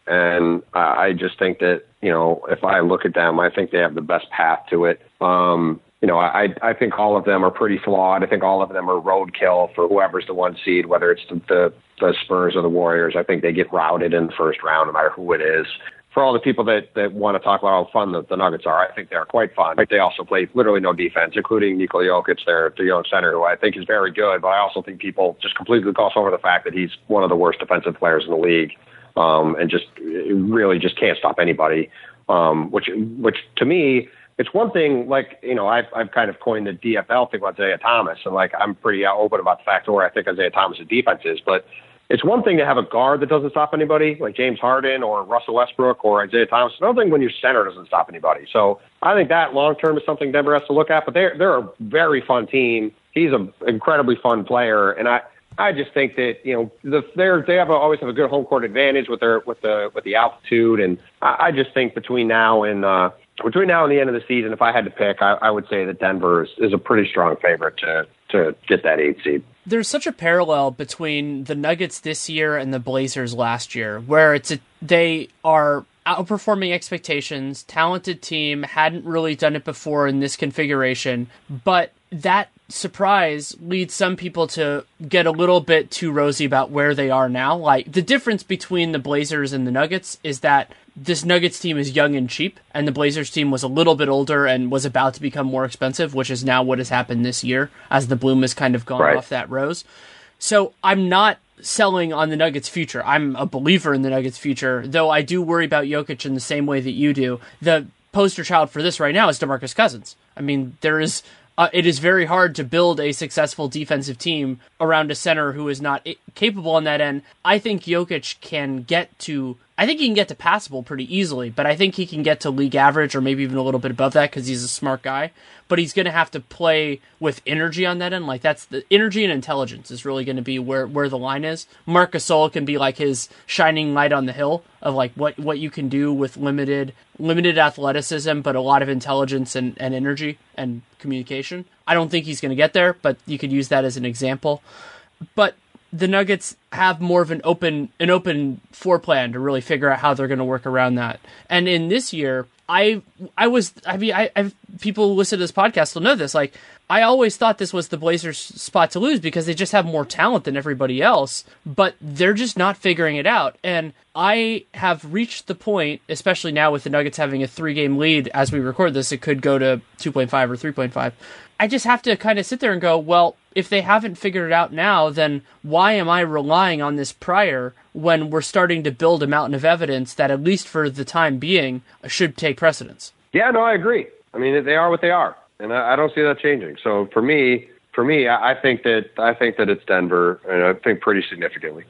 and I just think that, you know, if I look at them, I think they have the best path to it. Um, You know, I I think all of them are pretty flawed. I think all of them are roadkill for whoever's the one seed, whether it's the, the, the Spurs or the Warriors. I think they get routed in the first round, no matter who it is. For all the people that, that want to talk about how fun the, the Nuggets are, I think they are quite fun. They also play literally no defense, including Nikola Jokic, their, their young center, who I think is very good. But I also think people just completely gloss over the fact that he's one of the worst defensive players in the league, um, and just really just can't stop anybody, um, which which to me, it's one thing, like, you know, I've, I've kind of coined the D F L thing about Isaiah Thomas, and, like, I'm pretty open about the fact where I think Isaiah Thomas' defense is, but it's one thing to have a guard that doesn't stop anybody, like James Harden or Russell Westbrook or Isaiah Thomas. It's another thing when your center doesn't stop anybody. So I think that long-term is something Denver has to look at, but they're, they're a very fun team. He's an incredibly fun player, and I I just think that, you know, the, they're, they have a, always have a good home court advantage with their with the with the altitude, and I, I just think between now and uh, between now and the end of the season, if I had to pick, I, I would say that Denver is, is a pretty strong favorite to to get that eighth seed. There's such a parallel between the Nuggets this year and the Blazers last year, where it's a, they are outperforming expectations, talented team, hadn't really done it before in this configuration, but that surprise leads some people to get a little bit too rosy about where they are now. Like, the difference between the Blazers and the Nuggets is that this Nuggets team is young and cheap, and the Blazers team was a little bit older and was about to become more expensive, which is now what has happened this year as the bloom has kind of gone right. off that rose. So I'm not selling on the Nuggets' future. I'm a believer in the Nuggets' future, though I do worry about Jokic in the same way that you do. The poster child for this right now is DeMarcus Cousins. I mean, there is... Uh, it is very hard to build a successful defensive team around a center who is not capable on that end. I think Jokic can get to, I think he can get to passable pretty easily, but I think he can get to league average or maybe even a little bit above that because he's a smart guy. But he's going to have to play with energy on that end. Like that's the energy and intelligence is really going to be where, where the line is. Marc Gasol can be like his shining light on the hill of like what, what you can do with limited limited athleticism, but a lot of intelligence and, and energy and communication. I don't think he's going to get there, but you could use that as an example. But the Nuggets have more of an open an open floor plan to really figure out how they're going to work around that. And in this year, I I was I mean I I've, people who listen to this podcast will know this. Like I always thought this was the Blazers' spot to lose because they just have more talent than everybody else, but they're just not figuring it out. And I have reached the point, especially now with the Nuggets having a three-game lead as we record this, it could go to two point five or three point five. I just have to kind of sit there and go, well, if they haven't figured it out now, then why am I relying on this prior when we're starting to build a mountain of evidence that, at least for the time being, should take precedence? Yeah, no, I agree. I mean, they are what they are, and I, I don't see that changing. So for me, for me, I, I think that I think that it's Denver, and I think pretty significantly.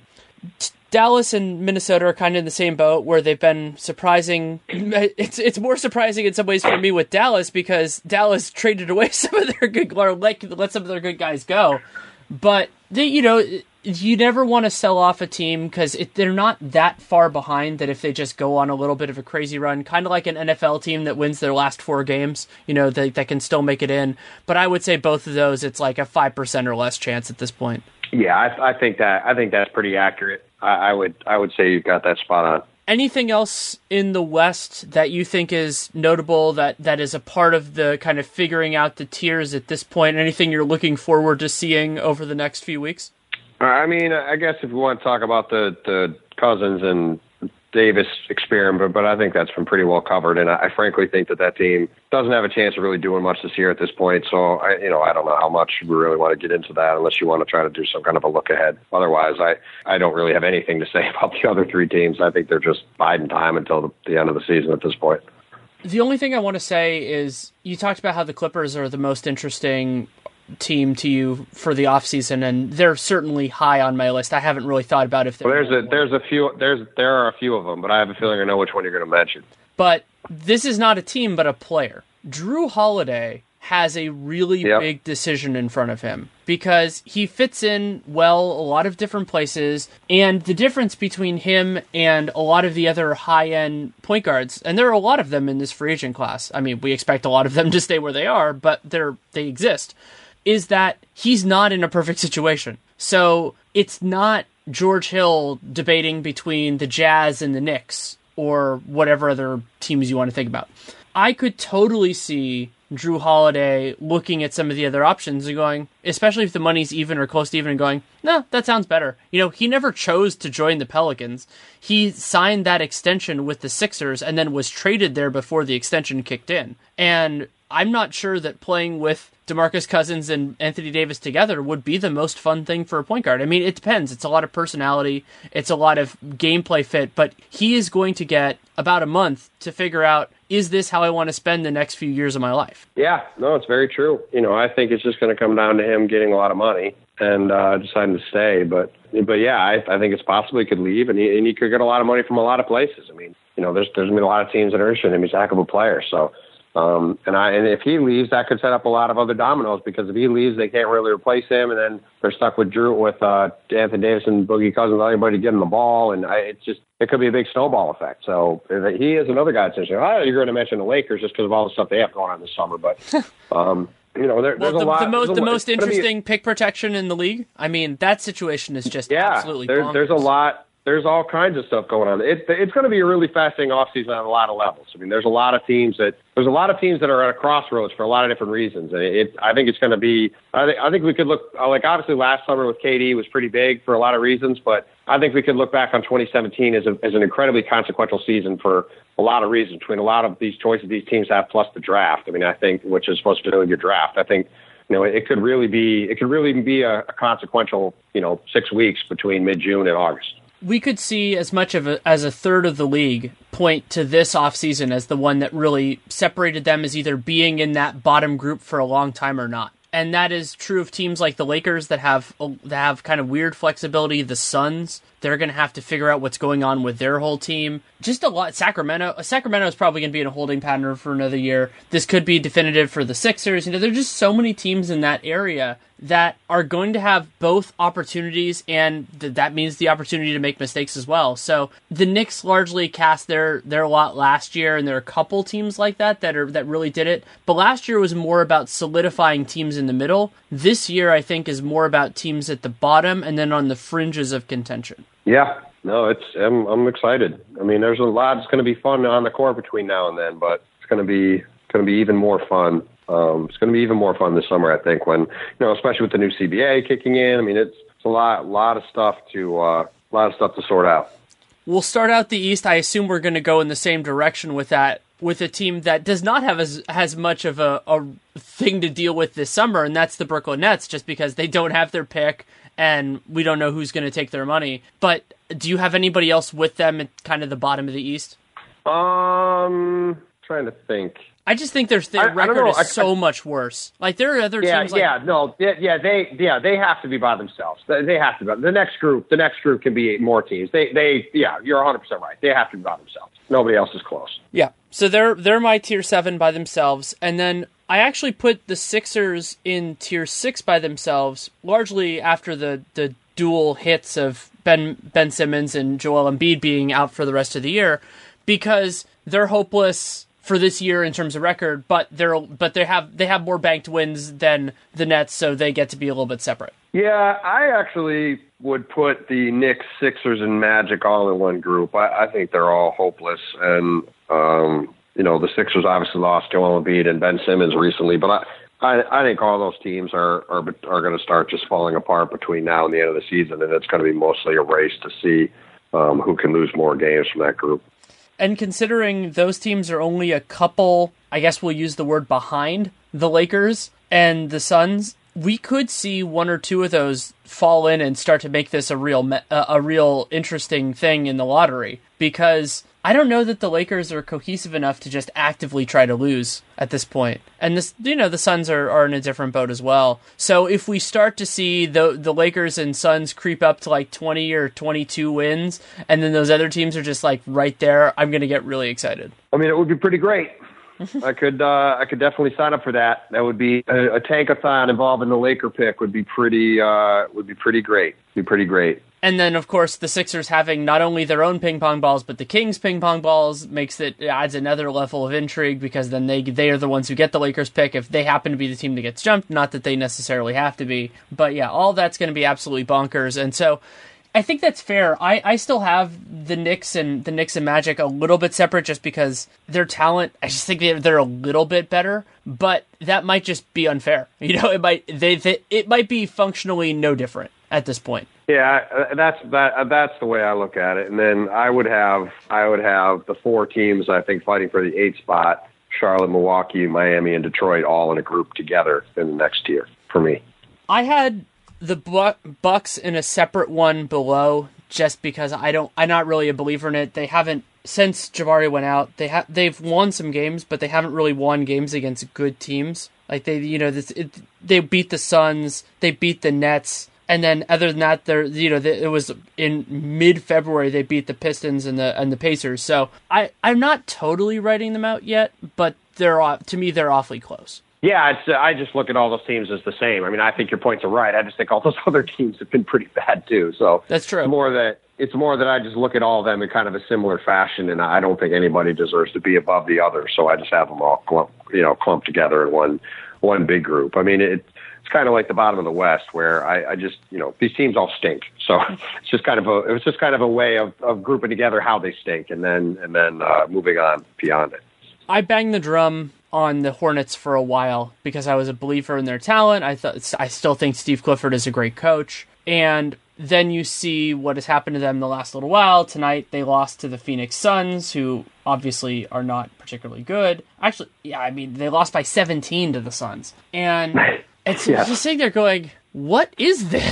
Dallas and Minnesota are kind of in the same boat where they've been surprising. It's it's more surprising in some ways for me with Dallas because Dallas traded away some of their good, or let, let some of their good guys go. But they, you know, you never want to sell off a team because they're not that far behind that if they just go on a little bit of a crazy run, kind of like an N F L team that wins their last four games, you know, they, that can still make it in. But I would say both of those, it's like a five percent or less chance at this point. Yeah, I, I think that I think that's pretty accurate. I, I would I would say you've got that spot on. Anything else in the West that you think is notable that, that is a part of the kind of figuring out the tiers at this point? Anything you're looking forward to seeing over the next few weeks? I mean, I guess if we want to talk about the, the Cousins and Davis experiment, but I think that's been pretty well covered. And I, I frankly think that that team doesn't have a chance of really doing much this year at this point. So, I, you know, I don't know how much we really want to get into that unless you want to try to do some kind of a look ahead. Otherwise, I, I don't really have anything to say about the other three teams. I think they're just biding time until the, the end of the season at this point. The only thing I want to say is you talked about how the Clippers are the most interesting team to you for the offseason, and they're certainly high on my list. I haven't really thought about if well, there's a there's a few there's there are a few of them, but I have a feeling I know which one you're going to mention. But this is not a team, but a player. Drew Holiday has a really yep. big decision in front of him because he fits in well a lot of different places, and the difference between him and a lot of the other high-end point guards, and there are a lot of them in this free agent class. I mean, we expect a lot of them to stay where they are, but they're they exist. Is that he's not in a perfect situation. So it's not George Hill debating between the Jazz and the Knicks or whatever other teams you want to think about. I could totally see Drew Holiday looking at some of the other options and going, especially if the money's even or close to even, and going, no, that sounds better. You know, he never chose to join the Pelicans. He signed that extension with the Sixers and then was traded there before the extension kicked in. And I'm not sure that playing with DeMarcus Cousins and Anthony Davis together would be the most fun thing for a point guard. I mean, it depends. It's a lot of personality. It's a lot of gameplay fit, but he is going to get about a month to figure out, is this how I want to spend the next few years of my life? Yeah, no, it's very true. You know, I think it's just going to come down to him getting a lot of money and uh, deciding to stay. But, but yeah, I, I think it's possible he could leave, and he, and he could get a lot of money from a lot of places. I mean, you know, there's there's been a lot of teams that are interested in him. He's a heck of a player, so. Um, and I, and if he leaves, that could set up a lot of other dominoes because if he leaves, they can't really replace him, and then they're stuck with Drew, with uh, Anthony Davis and Boogie Cousins, everybody getting the ball, and I, it's just it could be a big snowball effect. So he is another guy that's interesting. Oh, you're going to mention the Lakers just because of all the stuff they have going on this summer, but um, you know, there, well, there's the, a lot. The most, the most interesting be, pick protection in the league. I mean, that situation is just yeah, absolutely there's, bonkers. There's a lot. There's all kinds of stuff going on. It, it's going to be a really fascinating offseason on a lot of levels. I mean, there's a lot of teams that there's a lot of teams that are at a crossroads for a lot of different reasons. And it, I think it's going to be. I think I think we could look like obviously last summer with K D was pretty big for a lot of reasons, but I think we could look back on twenty seventeen as a, as an incredibly consequential season for a lot of reasons between a lot of these choices these teams have plus the draft. I mean, I think which is supposed to be a good draft. I think. You know, it could really be it could really be a, a consequential, you know, six weeks between mid-June and August. We could see as much of a, as a third of the league point to this offseason as the one that really separated them as either being in that bottom group for a long time or not. And that is true of teams like the Lakers that have that have kind of weird flexibility. The Suns, they're going to have to figure out what's going on with their whole team. Just a lot. Sacramento, Sacramento is probably going to be in a holding pattern for another year. This could be definitive for the Sixers. You know, there's just so many teams in that area that are going to have both opportunities, and th- that means the opportunity to make mistakes as well. So the Knicks largely cast their their lot last year, and there are a couple teams like that that are that really did it. But last year was more about solidifying teams in the middle. This year, I think, is more about teams at the bottom and then on the fringes of contention. Yeah, no, it's I'm I'm excited. I mean, there's a lot. It's going to be fun on the court between now and then, but it's going to be going to be even more fun. Um, it's going to be even more fun this summer, I think, when, you know, especially with the new C B A kicking in. I mean, it's, it's a lot, lot of stuff to, uh, a lot of stuff to sort out. We'll start out the East. I assume we're going to go in the same direction with that, with a team that does not have as, as much of a, a thing to deal with this summer, and that's the Brooklyn Nets, just because they don't have their pick, and we don't know who's going to take their money. But do you have anybody else with them at kind of the bottom of the East? Um, trying to think. I just think their, their I, record I is I, so much worse. Like, there are other yeah, teams like... Yeah, no, yeah, yeah, they yeah, they have to be by themselves. They, they have to be. The next group, the next group can be more teams. They, they, yeah, you're one hundred percent right. They have to be by themselves. Nobody else is close. Yeah, so they're they're my tier seven by themselves. And then I actually put the Sixers in tier six by themselves, largely after the, the dual hits of Ben Ben Simmons and Joel Embiid being out for the rest of the year, because they're hopeless for this year in terms of record, but they're but they have they have more banked wins than the Nets, so they get to be a little bit separate. Yeah, I actually would put the Knicks, Sixers, and Magic all in one group. I, I think they're all hopeless, and um, you know, the Sixers obviously lost Joel Embiid and Ben Simmons recently, but I. I, I think all those teams are are, are going to start just falling apart between now and the end of the season, and it's going to be mostly a race to see um, who can lose more games from that group. And considering those teams are only a couple, I guess we'll use the word behind the Lakers and the Suns, we could see one or two of those fall in and start to make this a real me- a real interesting thing in the lottery, because I don't know that the Lakers are cohesive enough to just actively try to lose at this point. And this, you know, the Suns are, are in a different boat as well. So if we start to see the the Lakers and Suns creep up to like twenty or twenty-two wins, and then those other teams are just like right there, I'm going to get really excited. I mean, it would be pretty great. I could uh, I could definitely sign up for that. That would be a, a tankathon involving the Laker pick would be pretty uh, would be pretty great. Be pretty great. And then, of course, the Sixers having not only their own ping pong balls, but the Kings ping pong balls makes it adds another level of intrigue, because then they they are the ones who get the Lakers pick if they happen to be the team that gets jumped. Not that they necessarily have to be, but yeah, all that's going to be absolutely bonkers. And so, I think that's fair. I, I still have the Knicks and the Knicks and Magic a little bit separate, just because their talent, I just think they're, they're a little bit better, but that might just be unfair. You know, it might they, they it might be functionally no different at this point. Yeah, that's that. That's the way I look at it. And then I would have I would have the four teams I think fighting for the eighth spot: Charlotte, Milwaukee, Miami, and Detroit, all in a group together in the next tier for me. I had the Bucks in a separate one below, just because I don't. I'm not really a believer in it. They haven't, since Jabari went out. They have they've won some games, but they haven't really won games against good teams. Like they, you know, this, it, they beat the Suns, they beat the Nets. And then, other than that, there you know it was in mid-February they beat the Pistons and the and the Pacers. So I I'm not totally writing them out yet, but they're to me they're awfully close. Yeah, it's uh, I just look at all those teams as the same. I mean, I think your points are right. I just think all those other teams have been pretty bad too. So that's true. It's more that it's more that I just look at all of them in kind of a similar fashion, and I don't think anybody deserves to be above the other. So I just have them all clump, you know clumped together in one one big group. I mean, it. It's kind of like the bottom of the West, where I, I just, you know, these teams all stink. So it's just kind of a, it was just kind of a way of, of grouping together how they stink, and then and then uh, moving on beyond it. I banged the drum on the Hornets for a while because I was a believer in their talent. I thought I still think Steve Clifford is a great coach, and then you see what has happened to them the last little while. Tonight they lost to the Phoenix Suns, who obviously are not particularly good. Actually, yeah, I mean they lost by seventeen to the Suns, and. It's yeah. just sitting there going, what is this?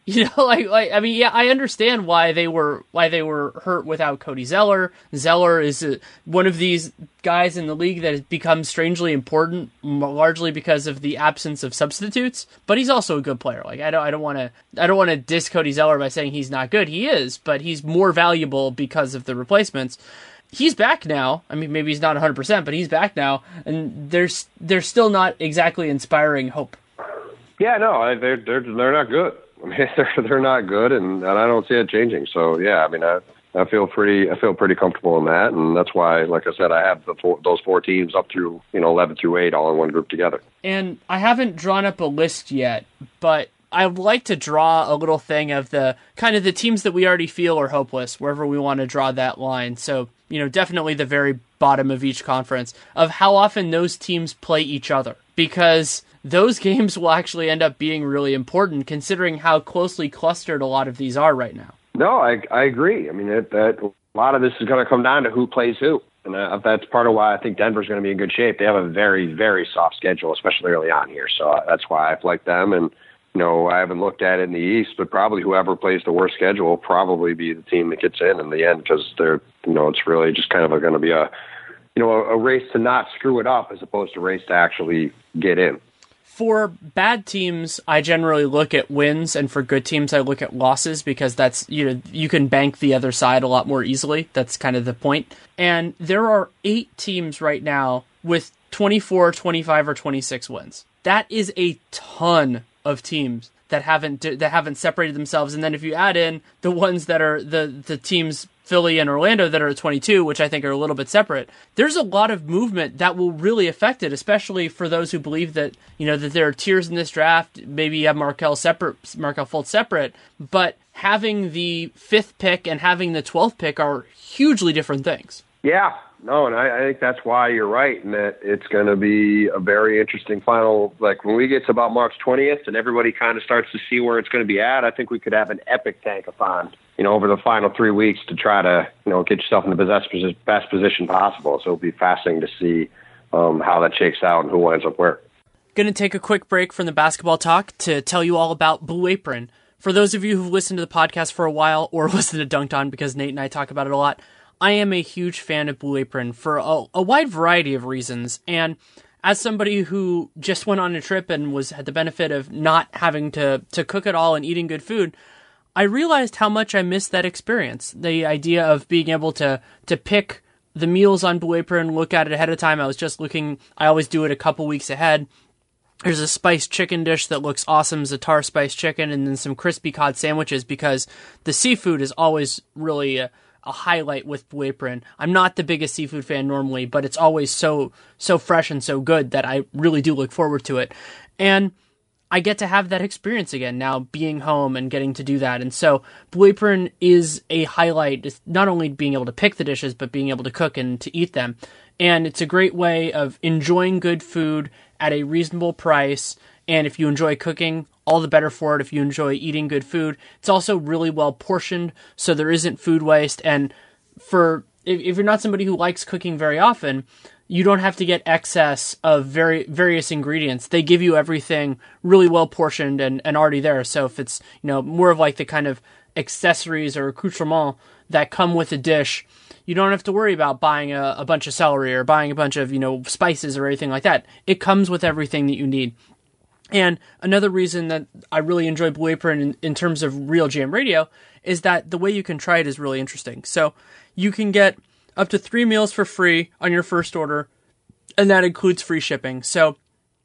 You know, like, like I mean, yeah, I understand why they were why they were hurt without Cody Zeller. Zeller is a, one of these guys in the league that has become strangely important, largely because of the absence of substitutes. But he's also a good player. Like I don't, I don't want to, I don't want to diss Cody Zeller by saying he's not good. He is, but he's more valuable because of the replacements. He's back now. I mean, maybe he's not one hundred percent, but he's back now, and there's they're still not exactly inspiring hope. Yeah, no, they're they're they're not good. I mean, they're they're not good, and, and I don't see it changing. So yeah, I mean, I I feel pretty I feel pretty comfortable in that, and that's why, like I said, I have the four, those four teams up through you know eleven through eight all in one group together. And I haven't drawn up a list yet, but I would like to draw a little thing of the kind of the teams that we already feel are hopeless, wherever we want to draw that line. So you know, definitely the very bottom of each conference of how often those teams play each other, because those games will actually end up being really important considering how closely clustered a lot of these are right now. No, I I agree. I mean, it, that a lot of this is going to come down to who plays who. And uh, that's part of why I think Denver's going to be in good shape. They have a very, very soft schedule, especially early on here. So uh, that's why I've liked them. And, you know, I haven't looked at it in the East, but probably whoever plays the worst schedule will probably be the team that gets in in the end, because they're, you know, it's really just kind of going to be a, you know, a, a race to not screw it up as opposed to a race to actually get in. For bad teams, I generally look at wins, and for good teams, I look at losses, because that's, you know, you can bank the other side a lot more easily. That's kind of the point. And there are eight teams right now with twenty-four, twenty-five, or twenty-six wins. That is a ton of teams that haven't that haven't separated themselves. And then if you add in the ones that are the the teams, Philly and Orlando, that are at twenty-two, which I think are a little bit separate, there's a lot of movement that will really affect it, especially for those who believe that, you know, that there are tiers in this draft. Maybe you have Markelle separate, Markelle Fultz separate, but having the fifth pick and having the twelfth pick are hugely different things. Yeah, no, and I, I think that's why you're right, and that it's going to be a very interesting final. Like when we get to about March twentieth and everybody kind of starts to see where it's going to be at, I think we could have an epic tankathon, you know, over the final three weeks to try to, you know, get yourself in the best, best position possible. So it'll be fascinating to see um, how that shakes out and who winds up where. Going to take a quick break from the basketball talk to tell you all about Blue Apron. For those of you who've listened to the podcast for a while or listened to Dunked On, because Nate and I talk about it a lot, I am a huge fan of Blue Apron for a, a wide variety of reasons. And as somebody who just went on a trip and was had the benefit of not having to, to cook at all and eating good food, I realized how much I missed that experience. The idea of being able to to pick the meals on Blue Apron, look at it ahead of time. I was just looking, I always do it a couple weeks ahead. There's a spiced chicken dish that looks awesome, Za'atar spiced chicken, and then some crispy cod sandwiches, because the seafood is always really a, a highlight with Blue Apron. I'm not the biggest seafood fan normally, but it's always so so fresh and so good that I really do look forward to it. And I get to have that experience again now, being home and getting to do that. And so Blue Apron is a highlight, it's not only being able to pick the dishes, but being able to cook and to eat them. And it's a great way of enjoying good food at a reasonable price. And if you enjoy cooking, all the better for it. If you enjoy eating good food, it's also really well portioned, so there isn't food waste. And for if, if you're not somebody who likes cooking very often, you don't have to get excess of very various ingredients. They give you everything really well portioned and, and already there. So if it's, you know, more of like the kind of accessories or accoutrements that come with a dish, you don't have to worry about buying a, a bunch of celery or buying a bunch of, you know, spices or anything like that. It comes with everything that you need. And another reason that I really enjoy Blue Apron in, in terms of Real G M Radio is that the way you can try it is really interesting. So you can get up to three meals for free on your first order, and that includes free shipping. So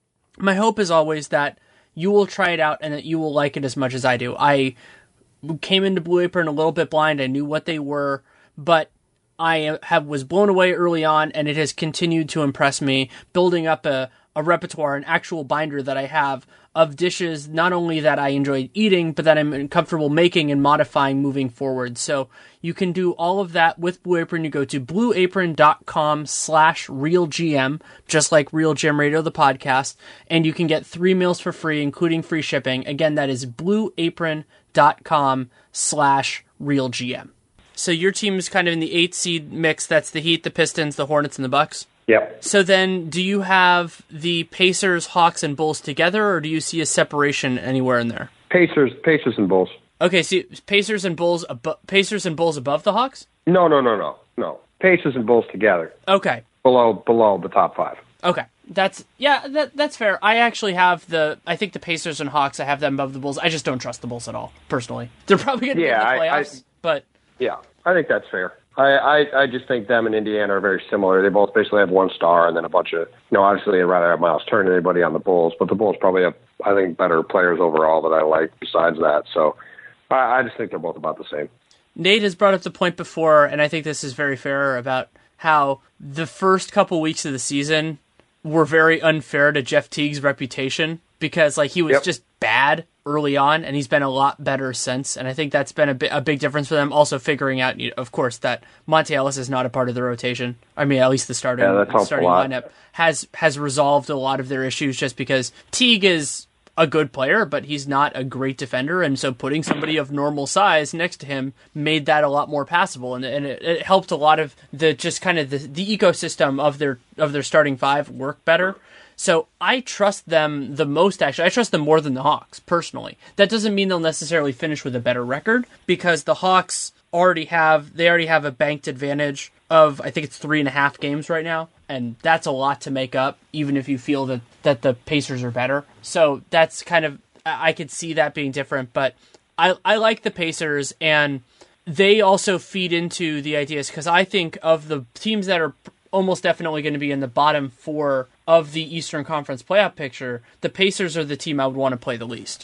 my hope is always that you will try it out and that you will like it as much as I do. I came into Blue Apron a little bit blind. I knew what they were, but I have was blown away early on, and it has continued to impress me, building up a, a repertoire, an actual binder that I have of dishes, not only that I enjoy eating, but that I'm comfortable making and modifying moving forward. So you can do all of that with Blue Apron. You go to blueapron.com slash realgm, just like Real G M Radio, the podcast, and you can get three meals for free, including free shipping. Again, that is blueapron.com slash realgm. So your team is kind of in the eight seed mix. That's the Heat, the Pistons, the Hornets, and the Bucks? Yep. So then do you have the Pacers, Hawks, and Bulls together, or do you see a separation anywhere in there? Pacers, Pacers and Bulls. Okay, see, Pacers and Bulls, abo- Pacers and Bulls above the Hawks? No, no, no, no, no. Pacers and Bulls together. Okay. Below, below the top five. Okay. That's, yeah, that that's fair. I actually have the, I think the Pacers and Hawks, I have them above the Bulls. I just don't trust the Bulls at all, personally. They're probably going to yeah, be in the I, playoffs, I, but... Yeah, I think that's fair. I, I, I just think them and Indiana are very similar. They both basically have one star and then a bunch of, you know, obviously they'd rather have Miles Turner than anybody on the Bulls, but the Bulls probably have, I think, better players overall that I like besides that. So I, I just think they're both about the same. Nate has brought up the point before, and I think this is very fair, about how the first couple weeks of the season were very unfair to Jeff Teague's reputation because, like, he was yep. just bad early on, and he's been a lot better since, and I think that's been a, bi- a big difference for them. Also figuring out, of course, that Monte Ellis is not a part of the rotation. I mean, at least the starting, yeah, that starting lineup has has resolved a lot of their issues just because Teague is a good player, but he's not a great defender, and so putting somebody of normal size next to him made that a lot more passable, and, and it, it helped a lot of the just kind of the, the ecosystem of their of their starting five work better. So I trust them the most, actually. I trust them more than the Hawks, personally. That doesn't mean they'll necessarily finish with a better record, because the Hawks already have, they already have a banked advantage of, I think it's three and a half games right now, and that's a lot to make up, even if you feel that, that the Pacers are better. So that's kind of, I could see that being different, but I, I like the Pacers, and they also feed into the ideas, because I think of the teams that are almost definitely going to be in the bottom four of the Eastern Conference playoff picture, the Pacers are the team I would want to play the least.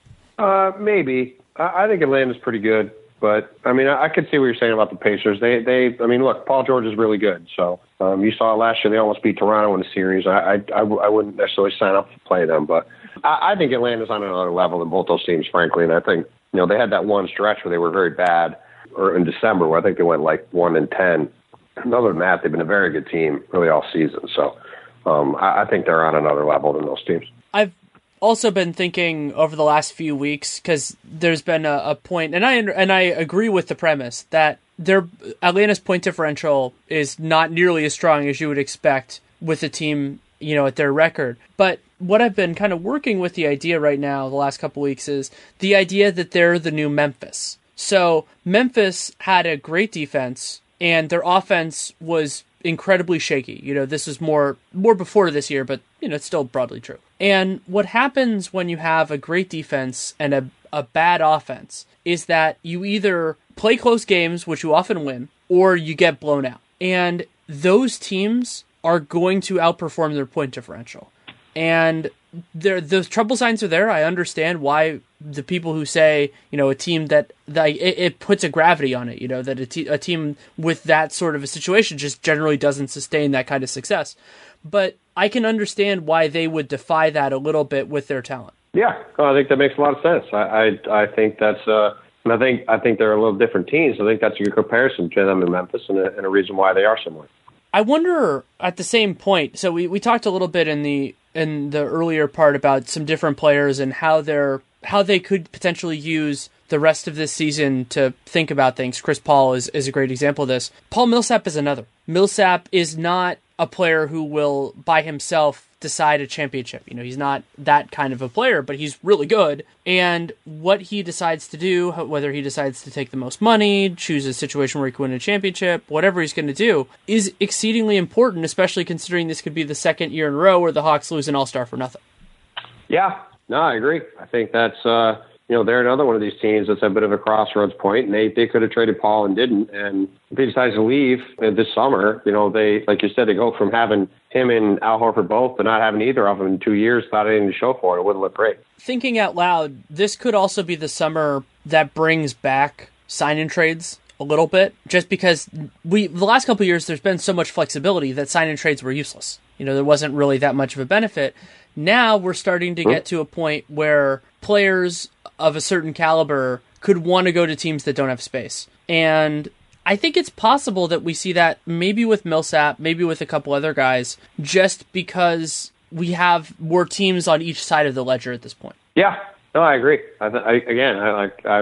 Uh, maybe. I, I think Atlanta's pretty good, but I mean, I, I could see what you're saying about the Pacers. They, they, I mean, look, Paul George is really good. So um, you saw last year they almost beat Toronto in the series. I, I, I, I wouldn't necessarily sign up to play them, but I, I think Atlanta's on another level than both those teams, frankly. And I think you know they had that one stretch where they were very bad, or in December where I think they went like one and ten. Other than that, they've been a very good team really all season. So um, I, I think they're on another level than those teams. I've also been thinking over the last few weeks, because there's been a, a point, and I and I agree with the premise that their Atlanta's point differential is not nearly as strong as you would expect with a team, you know, at their record. But what I've been kind of working with the idea right now the last couple weeks is the idea that they're the new Memphis. So Memphis had a great defense, and their offense was incredibly shaky. You know, this is more more before this year, but, you know, it's still broadly true. And what happens when you have a great defense and a, a bad offense is that you either play close games, which you often win, or you get blown out. And those teams are going to outperform their point differential. And there, those trouble signs are there. I understand why the people who say, you know, a team that, that it, it puts a gravity on it, you know, that a, te- a team with that sort of a situation just generally doesn't sustain that kind of success. But I can understand why they would defy that a little bit with their talent. Yeah, I think that makes a lot of sense. I I, I think that's, uh, and I think I think they're a little different teams. I think that's a good comparison to them in Memphis, and a, and a reason why they are similar. I wonder at the same point. So we, we talked a little bit in the in the earlier part about some different players and how they're how they could potentially use the rest of this season to think about things. Chris Paul is, is a great example of this. Paul Millsap is another. Millsap is not a player who will by himself decide a championship. You know, he's not that kind of a player, but he's really good. And what he decides to do, whether he decides to take the most money, choose a situation where he can win a championship, whatever he's going to do, is exceedingly important, especially considering this could be the second year in a row where the Hawks lose an all-star for nothing. Yeah, no, I agree. I think that's, uh, you know, they're another one of these teams that's a bit of a crossroads point, and they, they could have traded Paul and didn't. And if he decides to leave this summer, you know, they, like you said, they go from having him and Al Horford both to not having either of them in two years without anything to show for it. It wouldn't look great. Thinking out loud, this could also be the summer that brings back sign-in trades a little bit, just because we the last couple of years there's been so much flexibility that sign-in trades were useless. You know, there wasn't really that much of a benefit. Now we're starting to get to a point where players of a certain caliber could want to go to teams that don't have space. And I think it's possible that we see that maybe with Millsap, maybe with a couple other guys, just because we have more teams on each side of the ledger at this point. Yeah, no, I agree. I, th- I again, I like I, I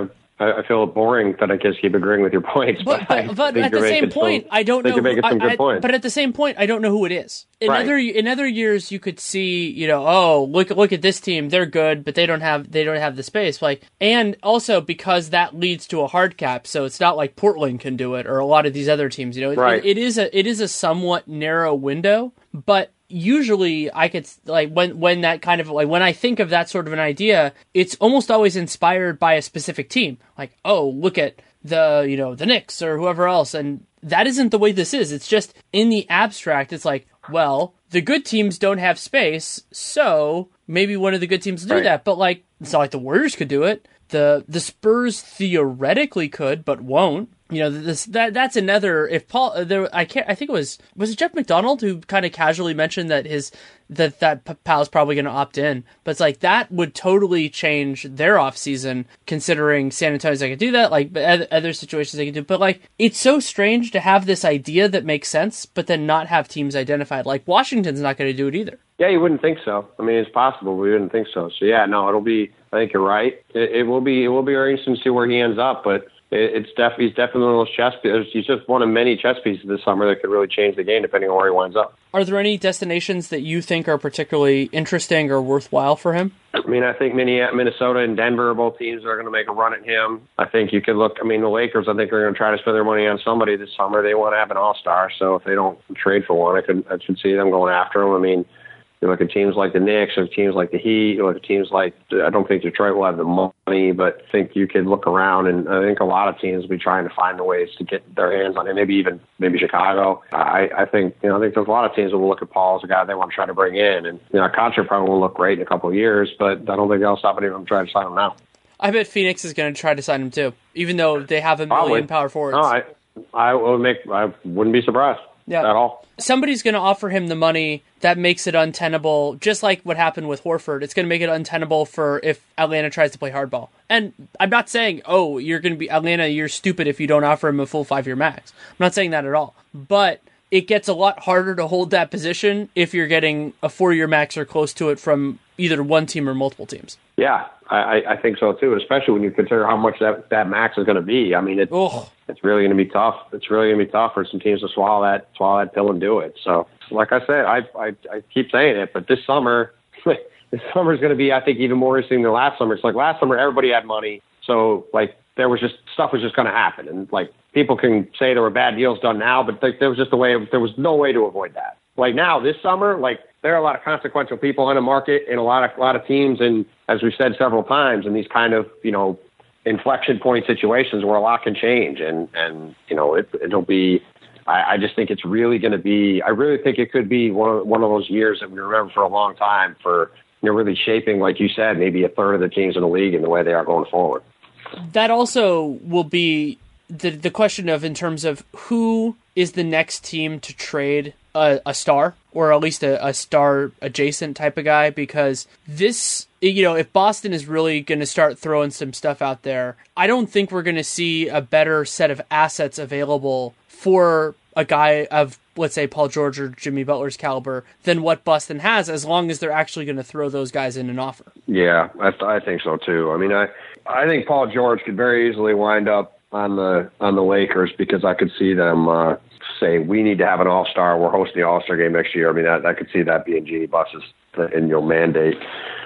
I, I feel boring that I just keep agreeing with your points. But, but, but, but at the same point, some, I don't I know. You're making some I, good I, points. But at the same point, I don't know who it is. In right. other in other years, you could see, you know, oh, look look at this team, they're good, but they don't have they don't have the space. Like, and also because that leads to a hard cap, so it's not like Portland can do it or a lot of these other teams. You know, right. it, it is a it is a somewhat narrow window, but. Usually I could like when when that kind of like when I think of that sort of an idea, it's almost always inspired by a specific team. Like, oh, look at the, you know, the Knicks or whoever else, and that isn't the way this is. It's just in the abstract, it's like, well, the good teams don't have space, so maybe one of the good teams will do right. that. But like it's not like the Warriors could do it. The the Spurs theoretically could, but won't. You know, this that that's another. If Paul, there, I can't. I think it was was it Jeff McDonald who kind of casually mentioned that his that that Pal's probably going to opt in. But it's like that would totally change their offseason, considering San Antonio's they could do that. Like other situations they could do. But like it's so strange to have this idea that makes sense, but then not have teams identified. Like Washington's not going to do it either. Yeah, you wouldn't think so. I mean, it's possible, but we wouldn't think so. So yeah, no, it'll be. I think you're right. It, it will be. It will be very interesting to see where he ends up, but. It's def- he's definitely one of those chess pieces. He's just one of many chess pieces this summer that could really change the game depending on where he winds up. Are there any destinations that you think are particularly interesting or worthwhile for him? I mean, I think Minnesota and Denver are both teams that are going to make a run at him. I think you could look, I mean, the Lakers, I think they're going to try to spend their money on somebody this summer. They want to have an all-star, so if they don't trade for one, I could I should see them going after him. I mean, you look at teams like the Knicks or teams like the Heat, you look at teams like, I don't think Detroit will have the money, but I think you could look around, and I think a lot of teams will be trying to find the ways to get their hands on it, maybe even maybe Chicago. I, I think, you know, I think there's a lot of teams that will look at Paul as a guy they want to try to bring in, and, you know, a contract probably will look great in a couple of years, but I don't think they'll stop anyone from trying to sign him now. I bet Phoenix is going to try to sign him too, even though they have a million power forwards. No, I, I would make, I wouldn't be surprised. Yeah. At all. Somebody's going to offer him the money that makes it untenable, just like what happened with Horford. It's going to make it untenable for if Atlanta tries to play hardball. And I'm not saying, oh, you're going to be Atlanta, you're stupid if you don't offer him a full five-year max. I'm not saying that at all. But it gets a lot harder to hold that position if you're getting a four-year max or close to it from either one team or multiple teams. Yeah, I, I think so too, especially when you consider how much that, that max is going to be. I mean, it's, it's really going to be tough. It's really going to be tough for some teams to swallow that swallow that pill and do it. So, like I said, I I, I keep saying it, but this summer, this summer is going to be, I think, even more interesting than last summer. It's like last summer, everybody had money. So, like, there was just, stuff was just going to happen. And, like, people can say there were bad deals done now, but there, there was just a way, there was no way to avoid that. Like now, this summer, like, there are a lot of consequential people in the market and a lot of a lot of teams, and as we've said several times, in these kind of, you know, inflection point situations where a lot can change, and and you know it, it'll be. I, I just think it's really going to be. I really think it could be one of one of those years that we remember for a long time for, you know, really shaping, like you said, maybe a third of the teams in the league in the way they are going forward. That also will be the the question of, in terms of who is the next team to trade a, a star, or at least a, a star adjacent type of guy, because this, you know, if Boston is really going to start throwing some stuff out there, I don't think we're going to see a better set of assets available for a guy of, let's say, Paul George or Jimmy Butler's caliber than what Boston has, as long as they're actually going to throw those guys in an offer. Yeah, I, I think so too. I mean, I I think Paul George could very easily wind up on the on the Lakers, because I could see them uh, say, we need to have an all-star. We're hosting the all-star game next year. I mean, I, I could see that being Jeannie Buss's in your mandate.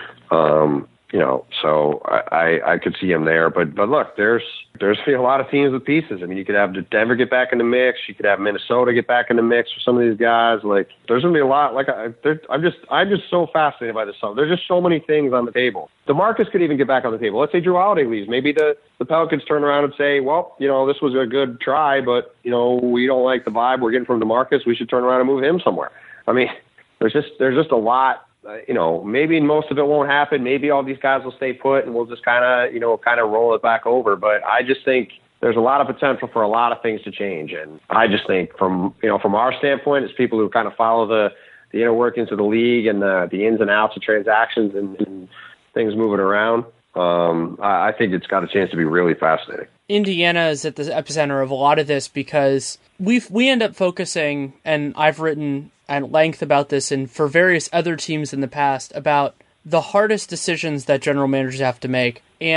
Um, you know, so I, I, I could see him there. But but look, there's there's a lot of teams with pieces. I mean, you could have Denver get back in the mix. You could have Minnesota get back in the mix for some of these guys. Like, there's gonna be a lot. Like, I, I'm just I'm just so fascinated by this stuff. There's just so many things on the table. DeMarcus could even get back on the table. Let's say Drew Holiday leaves. Maybe the the Pelicans turn around and say, well, you know, this was a good try, but you know, we don't like the vibe we're getting from DeMarcus. We should turn around and move him somewhere. I mean, there's just there's just a lot. Uh, you know, maybe most of it won't happen. Maybe all these guys will stay put, and we'll just kind of, you know, kind of roll it back over. But I just think there's a lot of potential for a lot of things to change. And I just think from, you know, from our standpoint, as people who kind of follow the, the inner workings of the league and the, the ins and outs of transactions and, and things moving around, um, I, I think it's got a chance to be really fascinating. Indiana is at the epicenter of a lot of this, because we we end up focusing, and I've written at length about this, and for various other teams in the past, about the hardest decisions that general managers have to make. And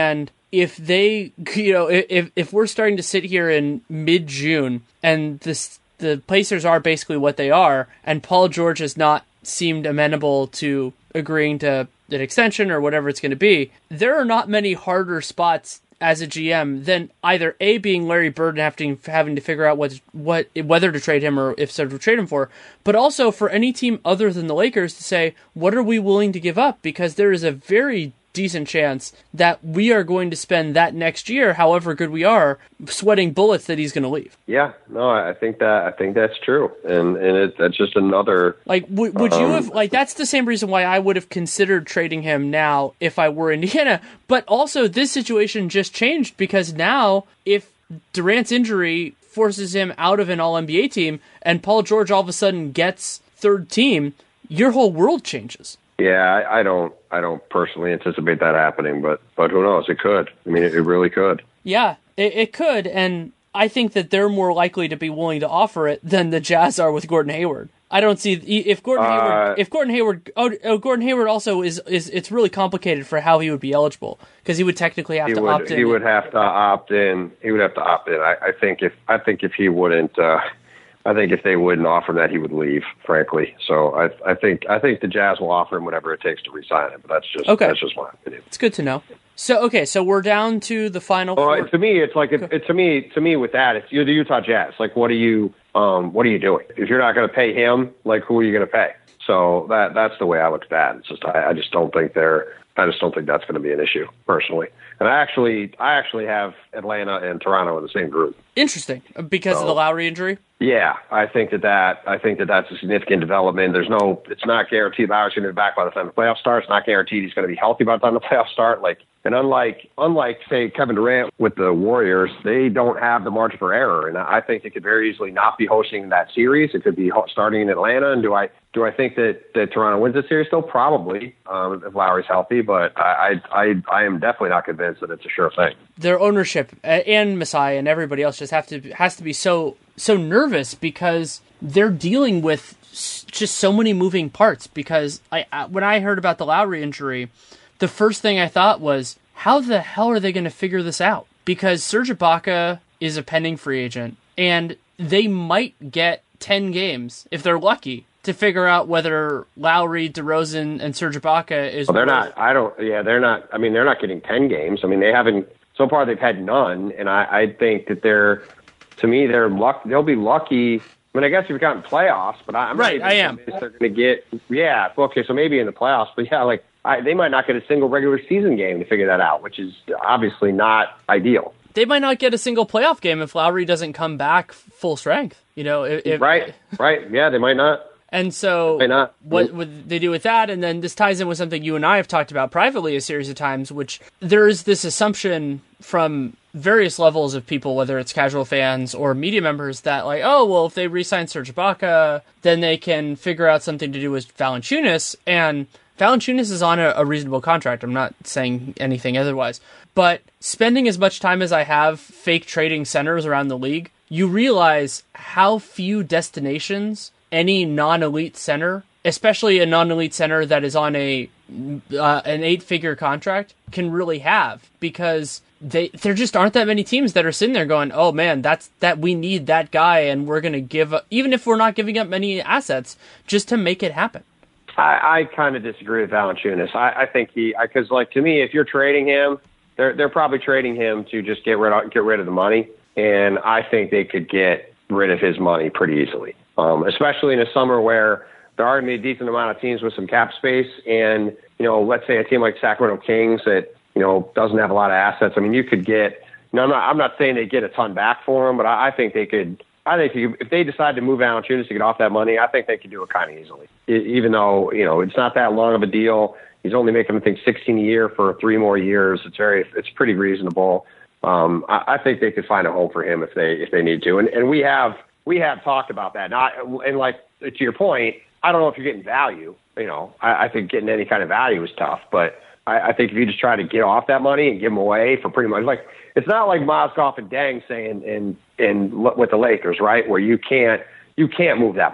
if they, you know, if if we're starting to sit here in mid-June and this the Pacers are basically what they are, and Paul George has not seemed amenable to agreeing to an extension or whatever it's going to be, there are not many harder spots as a G M than either A, being Larry Bird and having, having to figure out what, what whether to trade him or if so to trade him for, but also for any team other than the Lakers to say, what are we willing to give up? Because there is a very decent chance that we are going to spend that next year, however good we are, sweating bullets that he's going to leave. Yeah, no, I think that I think that's true, and and it, that's just another. Like, w- would um, you have like that's the same reason why I would have considered trading him now if I were Indiana. But also, this situation just changed because now, if Durant's injury forces him out of an All N B A team, and Paul George all of a sudden gets third team, your whole world changes. Yeah, I, I don't. I don't personally anticipate that happening, but but who knows? It could. I mean, it, it really could. Yeah, it, it could, and I think that they're more likely to be willing to offer it than the Jazz are with Gordon Hayward. I don't see if Gordon uh, Hayward. If Gordon Hayward. Oh, oh, Gordon Hayward also is is. It's really complicated for how he would be eligible because he would technically have to would, opt in. He would have to opt in. He would have to opt in. I, I think if I think if he wouldn't. Uh, I think if they wouldn't offer him that, he would leave, frankly. So I, I think I think the Jazz will offer him whatever it takes to re-sign him. But that's just okay. That's just my opinion. It's good to know. So okay, so we're down to the final. Well, four. To me, it's like it, it, to me to me with that, it's you're the Utah Jazz. Like, what are you um what are you doing? If you're not going to pay him, like, who are you going to pay? So that that's the way I look at that. It's just I, I just don't think they're. I just don't think that's going to be an issue, personally. And I actually, I actually have Atlanta and Toronto in the same group. Interesting, because so, of the Lowry injury. Yeah, I think that that I think that that's a significant development. There's no, it's not guaranteed Lowry's going to be back by the time the playoffs start. It's not guaranteed he's going to be healthy by the time the playoffs start. Like, and unlike, unlike say Kevin Durant with the Warriors, they don't have the margin for error. And I think it could very easily not be hosting that series. It could be starting in Atlanta. And do I, do I think that, that Toronto wins the series? Still probably, um, if Lowry's healthy. But I, I, I am definitely not convinced that it's a sure thing. Their ownership and Masai and everybody else just have to has to be so so nervous because they're dealing with just so many moving parts. Because I, I when I heard about the Lowry injury, the first thing I thought was, how the hell are they going to figure this out? Because Serge Ibaka is a pending free agent, and they might get ten games if they're lucky to figure out whether Lowry, DeRozan, and Serge Ibaka is. Well, they're worth. not. I don't. Yeah, they're not. I mean, they're not getting ten games. I mean, they haven't. So far, they've had none, and I, I think that they're. To me, they're luck. They'll be lucky. I mean, I guess you've gotten playoffs, but I'm right. Not I am. They're going to get. Yeah. Okay. So maybe in the playoffs, but yeah, like I, they might not get a single regular season game to figure that out, which is obviously not ideal. They might not get a single playoff game if Lowry doesn't come back full strength. You know, if, right. Right. Yeah, they might not. And so not. what would they do with that? And then this ties in with something you and I have talked about privately a series of times, which there is this assumption from various levels of people, whether it's casual fans or media members, that like, oh, well, if they re-sign Serge Ibaka, then they can figure out something to do with Valanciunas. And Valanciunas is on a, a reasonable contract. I'm not saying anything otherwise. But spending as much time as I have fake trading centers around the league, you realize how few destinations any non-elite center, especially a non-elite center that is on a uh, an eight-figure contract, can really have, because they there just aren't that many teams that are sitting there going, oh man, that's that we need that guy, and we're going to give up, even if we're not giving up many assets, just to make it happen. I, I kind of disagree with Valanciunas. I, I think he, because like to me, if you're trading him, they're they're probably trading him to just get rid of, get rid of the money, and I think they could get rid of his money pretty easily. Um, especially in a summer where there are going to be a decent amount of teams with some cap space. And, you know, let's say a team like Sacramento Kings that, you know, doesn't have a lot of assets. I mean, you could get, you know, I'm not, I'm not saying they get a ton back for him, but I, I think they could, I think you, if they decide to move Valanciunas to get off that money, I think they could do it kind of easily. It, even though, you know, it's not that long of a deal. He's only making, I think, sixteen a year for three more years. It's very, it's pretty reasonable. Um, I, I think they could find a home for him if they, if they need to. And, and we have, We have talked about that. Now, and like to your point, I don't know if you're getting value. You know, I, I think getting any kind of value is tough. But I, I think if you just try to get off that money and give them away for pretty much, like, it's not like Mozgov and Deng saying in in with the Lakers, right, where you can't you can't move that money,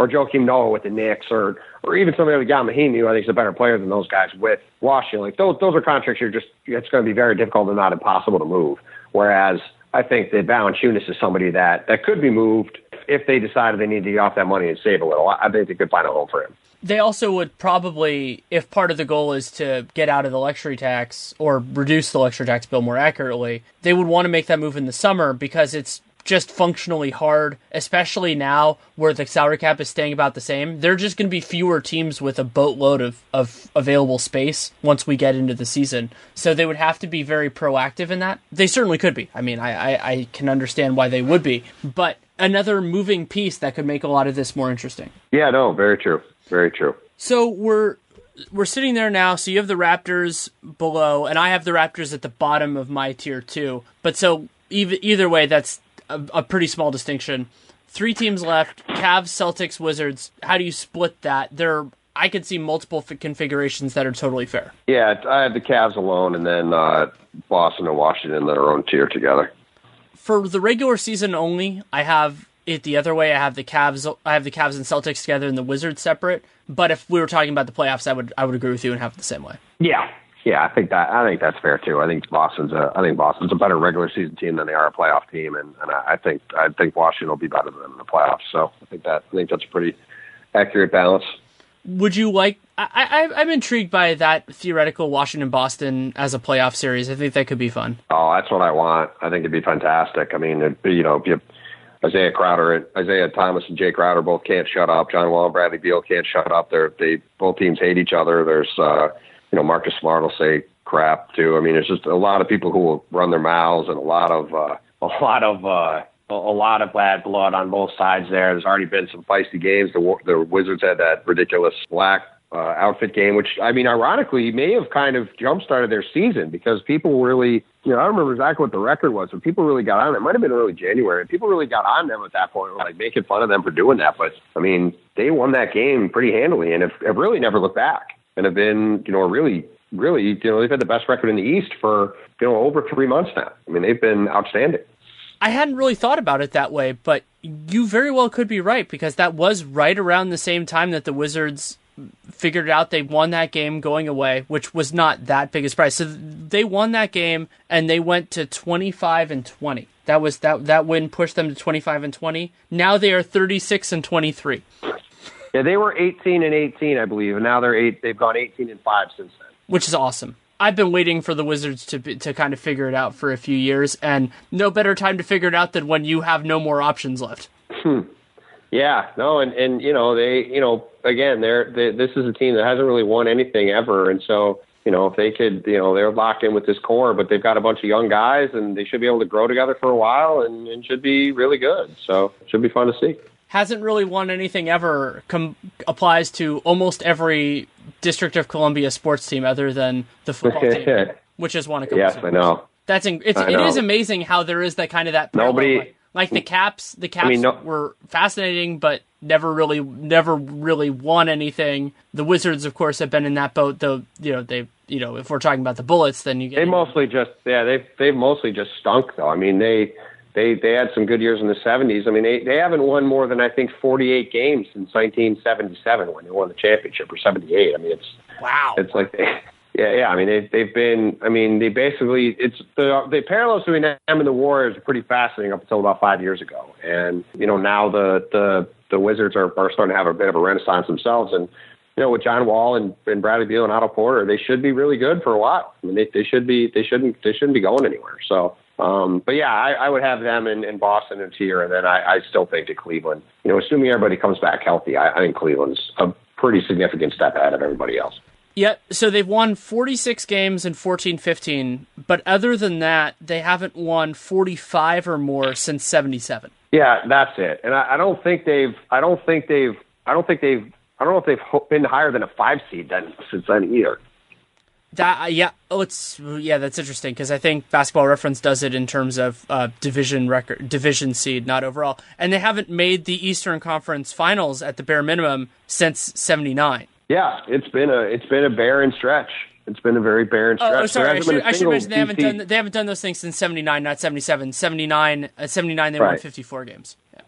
or Joakim Noah with the Knicks, or or even somebody like Gal Mahimi, who I think is a better player than those guys with Washington. Like those those are contracts you're just it's going to be very difficult and not impossible to move. Whereas I think that Valanciunas is somebody that, that could be moved if they decided they need to get off that money and save a little. I think they could find a home for him. They also would probably, if part of the goal is to get out of the luxury tax or reduce the luxury tax bill more accurately, they would want to make that move in the summer because it's just functionally hard, especially now where the salary cap is staying about the same. There are just going to be fewer teams with a boatload of, of available space once we get into the season. So they would have to be very proactive in that. They certainly could be. I mean, I, I, I can understand why they would be. But another moving piece that could make a lot of this more interesting. Yeah, no, very true. Very true. So we're we're sitting there now. So you have the Raptors below, and I have the Raptors at the bottom of my tier two. But so either, either way, that's a, a pretty small distinction. Three teams left: Cavs, Celtics, Wizards. How do you split that? There, I could see multiple f- configurations that are totally fair. Yeah, I have the Cavs alone, and then uh, Boston and Washington in their own tier together. For the regular season only, I have it the other way. I have the Cavs. I have the Cavs and Celtics together, and the Wizards separate. But if we were talking about the playoffs, I would I would agree with you and have it the same way. Yeah, yeah, I think that I think that's fair too. I think Boston's a I think Boston's a better regular season team than they are a playoff team, and, and I think I think Washington will be better than them in the playoffs. So I think that I think that's a pretty accurate balance. Would you like? I, I I'm intrigued by that theoretical Washington Boston as a playoff series. I think that could be fun. Oh, that's what I want. I think it'd be fantastic. I mean, it, you know, if you Isaiah Crowder, Isaiah Thomas, and Jay Crowder both can't shut up. John Wall and Bradley Beal can't shut up. They're they both teams hate each other. There's uh, you know, Marcus Smart will say crap too. I mean, there's just a lot of people who will run their mouths and a lot of uh, a lot of. Uh, A lot of bad blood on both sides there. There's already been some feisty games. The, the Wizards had that ridiculous black uh, outfit game, which, I mean, ironically, may have kind of jump-started their season because people really, you know, I don't remember exactly what the record was, but people really got on. It might have been early January. People really got on them at that point, like making fun of them for doing that. But, I mean, they won that game pretty handily and have, have really never looked back and have been, you know, really, really, you know, they've had the best record in the East for, you know, over three months now. I mean, they've been outstanding. I hadn't really thought about it that way, but you very well could be right because that was right around the same time that the Wizards figured out they won that game going away, which was not that big a surprise. So they won that game and they went to twenty-five and twenty. That was that that win pushed them to twenty-five and twenty. Now they are thirty-six and twenty-three. Yeah, they were eighteen and eighteen, I believe, and now they're eight. They've gone eighteen and five since then, which is awesome. I've been waiting for the Wizards to to kind of figure it out for a few years, and no better time to figure it out than when you have no more options left. Hmm. Yeah, no, and, and you know they, you know, again, they're they, this is a team that hasn't really won anything ever, and so you know if they could, you know, they're locked in with this core, but they've got a bunch of young guys, and they should be able to grow together for a while, and, and should be really good. So it should be fun to see. Hasn't really won anything ever com- applies to almost every District of Columbia sports team other than the football team, which has won a couple. Yes, I know. That's in- it's, I it know. is amazing how there is that kind of that nobody like, like the Caps. The Caps I mean, no, were fascinating, but never really never really won anything. The Wizards, of course, have been in that boat. Though you know they you know if we're talking about the Bullets, then you get they mostly just yeah they they've mostly just stunk though. I mean they. They they had some good years in the seventies. I mean, they, they haven't won more than, I think, forty-eight games since nineteen seventy-seven when they won the championship, or seventy-eight. I mean, it's wow. It's like, they, yeah, yeah. I mean, they, they've been, I mean, they basically, it's the, the parallels between them and the Warriors are pretty fascinating up until about five years ago. And, you know, now the, the, the Wizards are, are starting to have a bit of a renaissance themselves. And, you know, with John Wall and, and Bradley Beal and Otto Porter, they should be really good for a while. I mean, they, they should be, they shouldn't, they shouldn't be going anywhere. So, Um, but yeah, I, I would have them in, in Boston and tier, and then I, I still think that Cleveland, you know, assuming everybody comes back healthy, I, I think Cleveland's a pretty significant step ahead of everybody else. Yep. So they've won forty-six games in fourteen fifteen, but other than that, they haven't won forty-five or more since seventy-seven. Yeah, that's it. And I, I don't think they've, I don't think they've, I don't think they've, I don't know if they've been higher than a five seed then since then either. That uh, yeah, oh, it's yeah, that's interesting because I think Basketball Reference does it in terms of uh, division record, division seed, not overall, and they haven't made the Eastern Conference Finals at the bare minimum since seventy-nine. Yeah, it's been a it's been a barren stretch. It's been a very barren stretch. Oh, oh sorry, I should, I should mention they haven't D C done they haven't done those things since seventy-nine, not seventy-seven. seventy-nine, uh, seventy-nine they right. won fifty-four games. Yeah.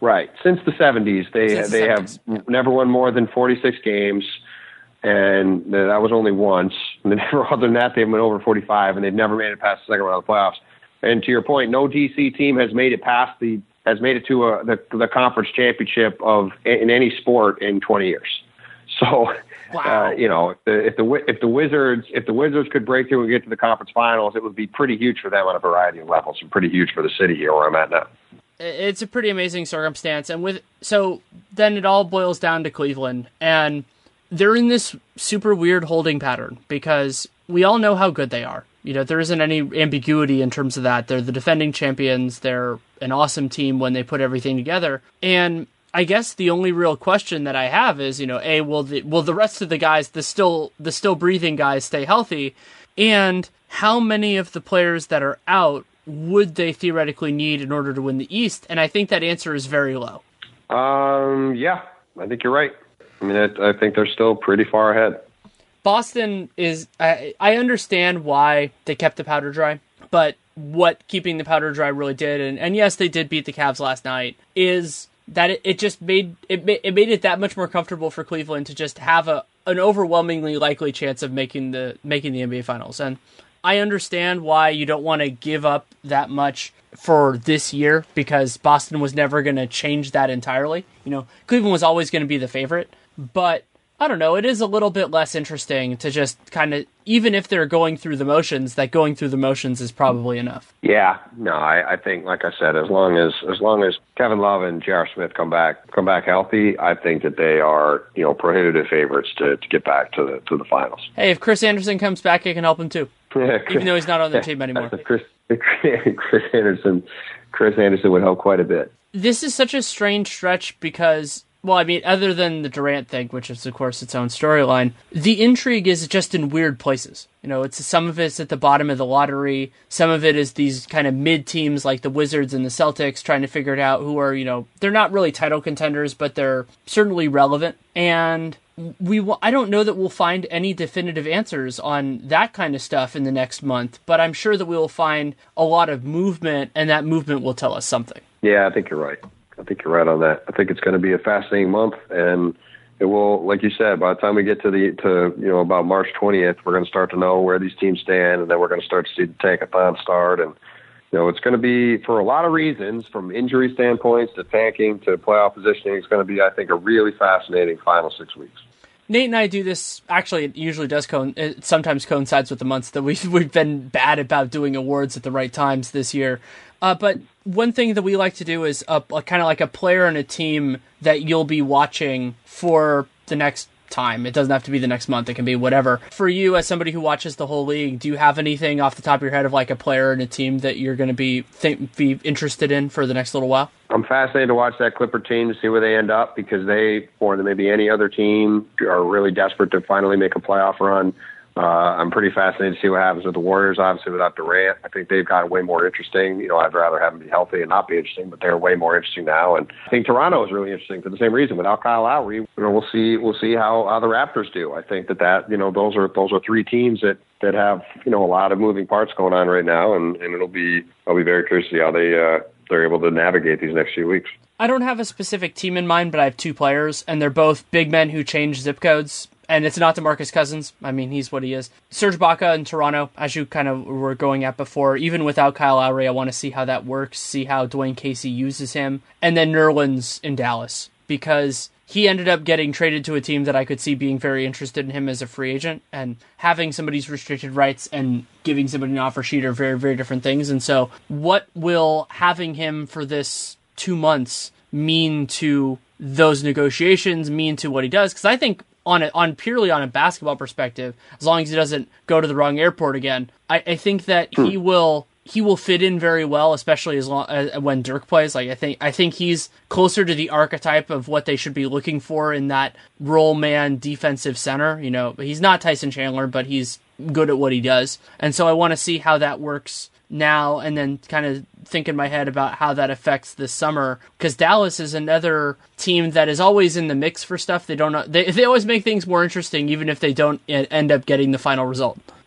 Right. Since the seventies, they Since the they seventies. have never won more than forty-six games, and that was only once. And they never, other than that, they've been over forty-five, and they've never made it past the second round of the playoffs. And to your point, no D C team has made it past the has made it to a, the the conference championship of in any sport in twenty years. So, wow. uh, you know, if the, if the if the Wizards if the Wizards could break through and get to the conference finals, it would be pretty huge for them on a variety of levels, and pretty huge for the city here where I'm at now. It's a pretty amazing circumstance, and with so then it all boils down to Cleveland, and they're in this super weird holding pattern because we all know how good they are. You know, there isn't any ambiguity in terms of that. They're the defending champions. They're an awesome team when they put everything together. And I guess the only real question that I have is, you know, A, will the will the rest of the guys, the still the still breathing guys, stay healthy? And how many of the players that are out would they theoretically need in order to win the East? And I think that answer is very low. Um, yeah, I think you're right. I mean, I, I think they're still pretty far ahead. Boston is, I, I understand why they kept the powder dry, but what keeping the powder dry really did, and, and yes, they did beat the Cavs last night, is that it, it just made it, it made it that much more comfortable for Cleveland to just have a an overwhelmingly likely chance of making the making the N B A Finals. And I understand why you don't want to give up that much for this year, because Boston was never going to change that entirely. You know, Cleveland was always going to be the favorite, but I don't know, it is a little bit less interesting to just kind of, even if they're going through the motions, that going through the motions is probably enough. Yeah, no, I, I think, like I said, as long as as long as Kevin Love and J R. Smith come back come back healthy, I think that they are, you know, prohibitive favorites to, to get back to the to the finals. Hey, if Chris Anderson comes back, it can help him too, even though he's not on their team anymore. Chris, Chris Anderson, Chris Anderson would help quite a bit. This is such a strange stretch because, well, I mean, other than the Durant thing, which is, of course, its own storyline, the intrigue is just in weird places. You know, it's some of it's at the bottom of the lottery. Some of it is these kind of mid teams like the Wizards and the Celtics trying to figure it out, who are, you know, they're not really title contenders, but they're certainly relevant. And we, I don't know that we'll find any definitive answers on that kind of stuff in the next month, but I'm sure that we will find a lot of movement, and that movement will tell us something. Yeah, I think you're right. I think you're right on that. I think it's going to be a fascinating month, and it will, like you said, by the time we get to the to you know about March twentieth, we're going to start to know where these teams stand, and then we're going to start to see the tankathon start. And you know, it's going to be, for a lot of reasons, from injury standpoints to tanking to playoff positioning, it's going to be, I think, a really fascinating final six weeks. Nate and I do this, actually it usually does, co- it sometimes coincides with the months that we've, we've been bad about doing awards at the right times this year. Uh, but one thing that we like to do is a, a kind of like a player and a team that you'll be watching for the next time. It doesn't have to be the next month. It can be whatever. For you, as somebody who watches the whole league, do you have anything off the top of your head of like a player and a team that you're going to be think, be interested in for the next little while? I'm fascinated to watch that Clipper team to see where they end up, because they, more than maybe any other team, are really desperate to finally make a playoff run. Uh, I'm pretty fascinated to see what happens with the Warriors, obviously, without Durant. I think they've gotten way more interesting. You know, I'd rather have them be healthy and not be interesting, but they're way more interesting now. And I think Toronto is really interesting for the same reason. Without Kyle Lowry, you know, we'll see we'll see how, how the Raptors do. I think that, that you know, those are those are three teams that, that have, you know, a lot of moving parts going on right now, and, and it'll be I'll be very curious to see how they uh, they're able to navigate these next few weeks. I don't have a specific team in mind, but I have two players, and they're both big men who change zip codes. And it's not DeMarcus Cousins. I mean, he's what he is. Serge Ibaka in Toronto, as you kind of were going at before. Even without Kyle Lowry, I want to see how that works, see how Dwayne Casey uses him. And then Nerlens in Dallas, because he ended up getting traded to a team that I could see being very interested in him as a free agent. And having somebody's restricted rights and giving somebody an offer sheet are very, very different things. And so what will having him for this two months mean to those negotiations, mean to what he does? Because I think on a, on purely on a basketball perspective, as long as he doesn't go to the wrong airport again, I, I think that he will he will fit in very well, especially as long as when Dirk plays. Like I think I think he's closer to the archetype of what they should be looking for in that role man defensive center. You know, he's not Tyson Chandler, but he's good at what he does, and so I want to see how that works now, and then kind of think in my head about how that affects this summer, because Dallas is another team that is always in the mix for stuff. They don't they they always make things more interesting, even if they don't end up getting the final result.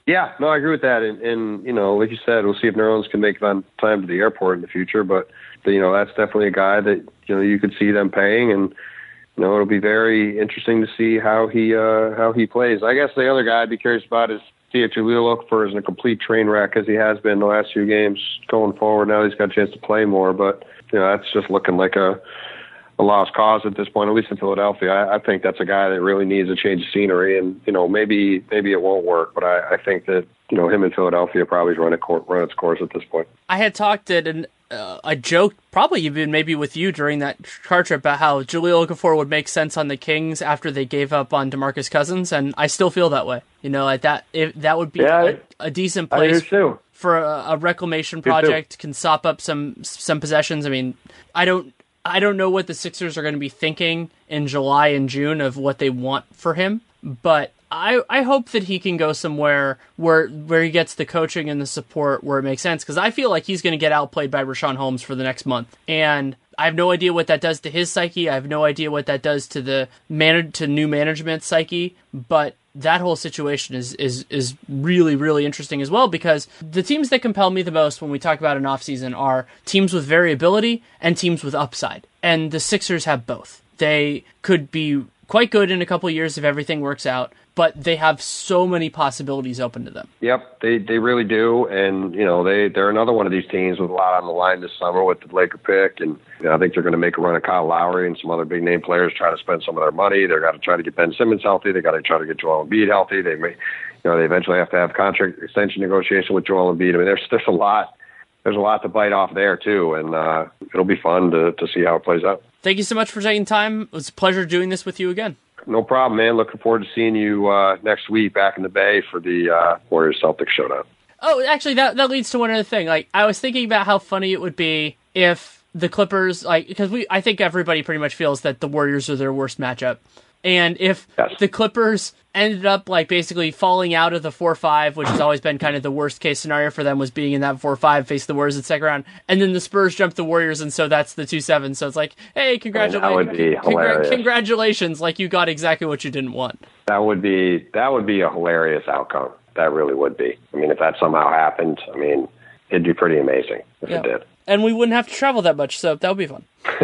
Yeah, no, I agree with that. And, and, you know, like you said, we'll see if Nerlens can make it on time to the airport in the future. But, you know, that's definitely a guy that, you know, you could see them paying. And, you know, it'll be very interesting to see how he uh, how he plays. I guess the other guy I'd be curious about is Thea Jahlil-Okafor is a complete train wreck, as he has been the last few games going forward. Now he's got a chance to play more. But, you know, that's just looking like a, a lost cause at this point, at least in Philadelphia. I, I think that's a guy that really needs a change of scenery, and, you know, maybe maybe it won't work, but I, I think that, you know, him in Philadelphia probably run, a cor- run its course at this point. I had talked at an, uh, a joke, probably even maybe with you during that car trip, about how Jahlil-Okafor would make sense on the Kings after they gave up on DeMarcus Cousins, and I still feel that way. You know, like that, if, that would be yeah, a, a decent place too. for a, a reclamation project, can sop up some some possessions. I mean, I don't I don't know what the Sixers are going to be thinking in July and June of what they want for him, but I, I hope that he can go somewhere where where he gets the coaching and the support where it makes sense, because I feel like he's going to get outplayed by Richaun Holmes for the next month. And I have no idea what that does to his psyche. I have no idea what that does to the man- to new management psyche, but that whole situation is, is, is really, really interesting as well, because the teams that compel me the most when we talk about an offseason are teams with variability and teams with upside. And the Sixers have both. They could be quite good in a couple of years if everything works out, but they have so many possibilities open to them. Yep, they they really do. And, you know, they, they're another one of these teams with a lot on the line this summer with the Laker pick. And you know, I think they're going to make a run at Kyle Lowry and some other big-name players, try to spend some of their money. They've got to try to get Ben Simmons healthy. They've got to try to get Joel Embiid healthy. They may, you know, they eventually have to have contract extension negotiation with Joel Embiid. I mean, there's, there's a lot. There's a lot to bite off there, too. And uh, it'll be fun to, to see how it plays out. Thank you so much for taking time. It was a pleasure doing this with you again. No problem, man. Looking forward to seeing you uh, next week back in the Bay for the uh, Warriors-Celtics showdown. Oh, actually, that that leads to one other thing. Like, I was thinking about how funny it would be if the Clippers, like, because we, I think everybody pretty much feels that the Warriors are their worst matchup. And if yes. the Clippers ended up, like, basically falling out of the four five, which has always been kind of the worst-case scenario for them, was being in that four five, face the Warriors in the second round, and then the Spurs jumped the Warriors, and so that's the two seven. So it's like, hey, congratulations. That would be hilarious. Congra- congratulations, like, you got exactly what you didn't want. That would be that would be a hilarious outcome. That really would be. I mean, if that somehow happened, I mean, it'd be pretty amazing if yeah. it did. And we wouldn't have to travel that much, so that would be fun.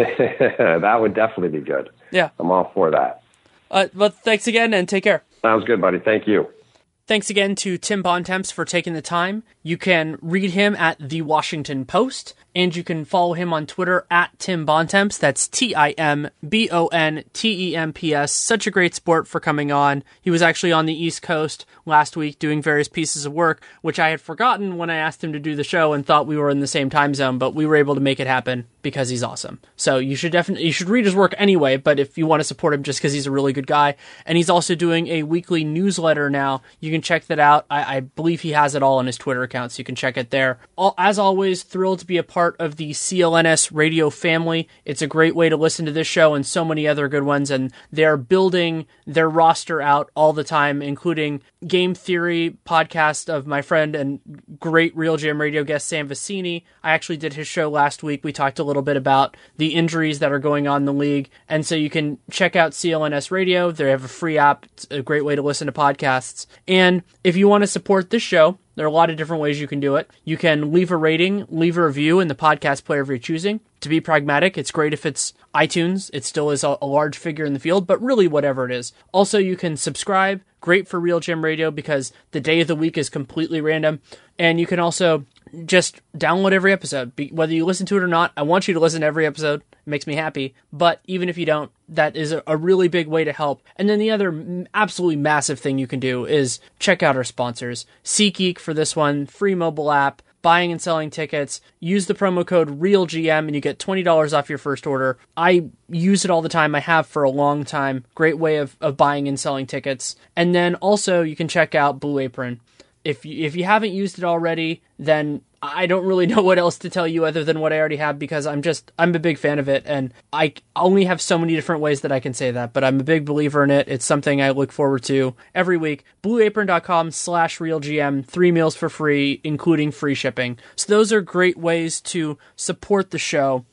That would definitely be good. Yeah. I'm all for that. Uh, but thanks again, and take care. Sounds good, buddy. Thank you. Thanks again to Tim Bontemps for taking the time. You can read him at The Washington Post, and you can follow him on Twitter at Tim Bontemps. That's T I M B O N T E M P S. Such a great sport for coming on. He was actually on the East Coast last week doing various pieces of work, which I had forgotten when I asked him to do the show and thought we were in the same time zone, but we were able to make it happen because he's awesome. So you should definitely, you should read his work anyway, but if you want to support him just because he's a really good guy, and he's also doing a weekly newsletter now, you can check that out. I, I believe he has it all on his Twitter account, so you can check it there. All, as always, thrilled to be a part of the C L N S radio family. It's a great way to listen to this show and so many other good ones, and they're building their roster out all the time, including Game Theory podcast of my friend and great Real Jam Radio guest Sam Vecini. I actually did his show last week. We talked a little bit about the injuries that are going on in the league, and so you can check out C L N S Radio. They have a free app. It's a great way to listen to podcasts. And if you want to support this show, there are a lot of different ways you can do it. You can leave a rating, leave a review in the podcast player of your choosing. To be pragmatic, it's great if it's iTunes. It still is a, a large figure in the field, but really whatever it is. Also, you can subscribe. Great for Real Gym Radio because the day of the week is completely random. And you can also just download every episode. Be, whether you listen to it or not, I want you to listen to every episode. It makes me happy. But even if you don't, that is a, a really big way to help. And then the other absolutely massive thing you can do is check out our sponsors. SeatGeek for this one, free mobile app, buying and selling tickets. Use the promo code REALGM and you get twenty dollars off your first order. I use it all the time. I have for a long time. Great way of, of buying and selling tickets. And then also you can check out Blue Apron. If you, if you haven't used it already, then I don't really know what else to tell you other than what I already have, because I'm just, I'm a big fan of it, and I only have so many different ways that I can say that, but I'm a big believer in it. It's something I look forward to every week. blueapron.com slash realgm, three meals for free, including free shipping. So those are great ways to support the show.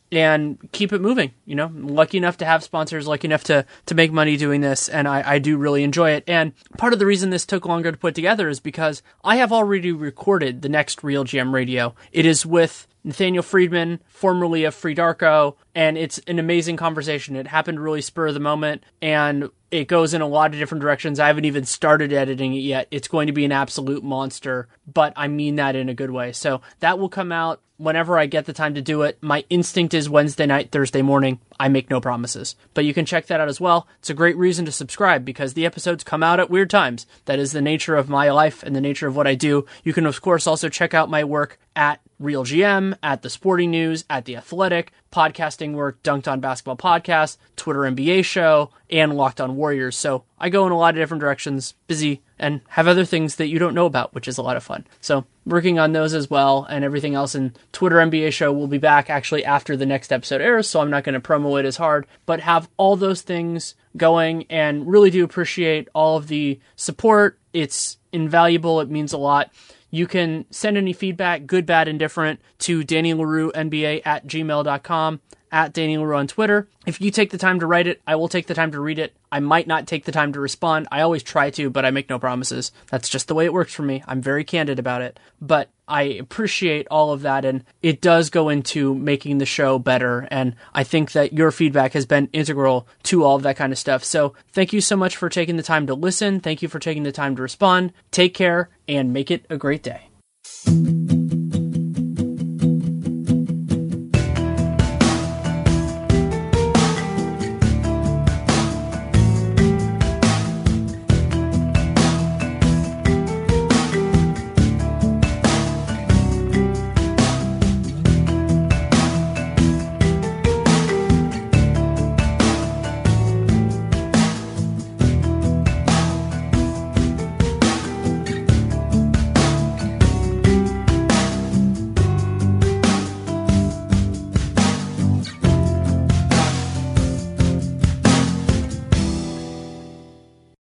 and keep it moving. You know, I'm lucky enough to have sponsors, lucky enough to, to make money doing this, and I, I do really enjoy it. And part of the reason this took longer to put together is because I have already recorded the next Real G M Radio. It is with Nathaniel Friedman, formerly of Free Darko, and it's an amazing conversation. It happened really spur of the moment, and it goes in a lot of different directions. I haven't even started editing it yet. It's going to be an absolute monster, but I mean that in a good way. So that will come out whenever I get the time to do it. My instinct is Wednesday night, Thursday morning. I make no promises, but you can check that out as well. It's a great reason to subscribe because the episodes come out at weird times. That is the nature of my life and the nature of what I do. You can, of course, also check out my work at Real G M, at The Sporting News, at The Athletic, podcasting work, Dunked On Basketball Podcast, Twitter N B A Show, and Locked On Warriors. So I go in a lot of different directions, busy, and have other things that you don't know about, which is a lot of fun. So working on those as well, and everything else. And Twitter N B A Show will be back actually after the next episode airs, so I'm not going to promo it as hard, but have all those things going, and really do appreciate all of the support. It's invaluable. It means a lot. You can send any feedback, good, bad, indifferent, to Danny Leroux N B A at gmail dot com, at Danny Leroux on Twitter. If you take the time to write it, I will take the time to read it. I might not take the time to respond. I always try to, but I make no promises. That's just the way it works for me. I'm very candid about it. But I appreciate all of that, and it does go into making the show better, and I think that your feedback has been integral to all of that kind of stuff. So thank you so much for taking the time to listen. Thank you for taking the time to respond. Take care, and make it a great day.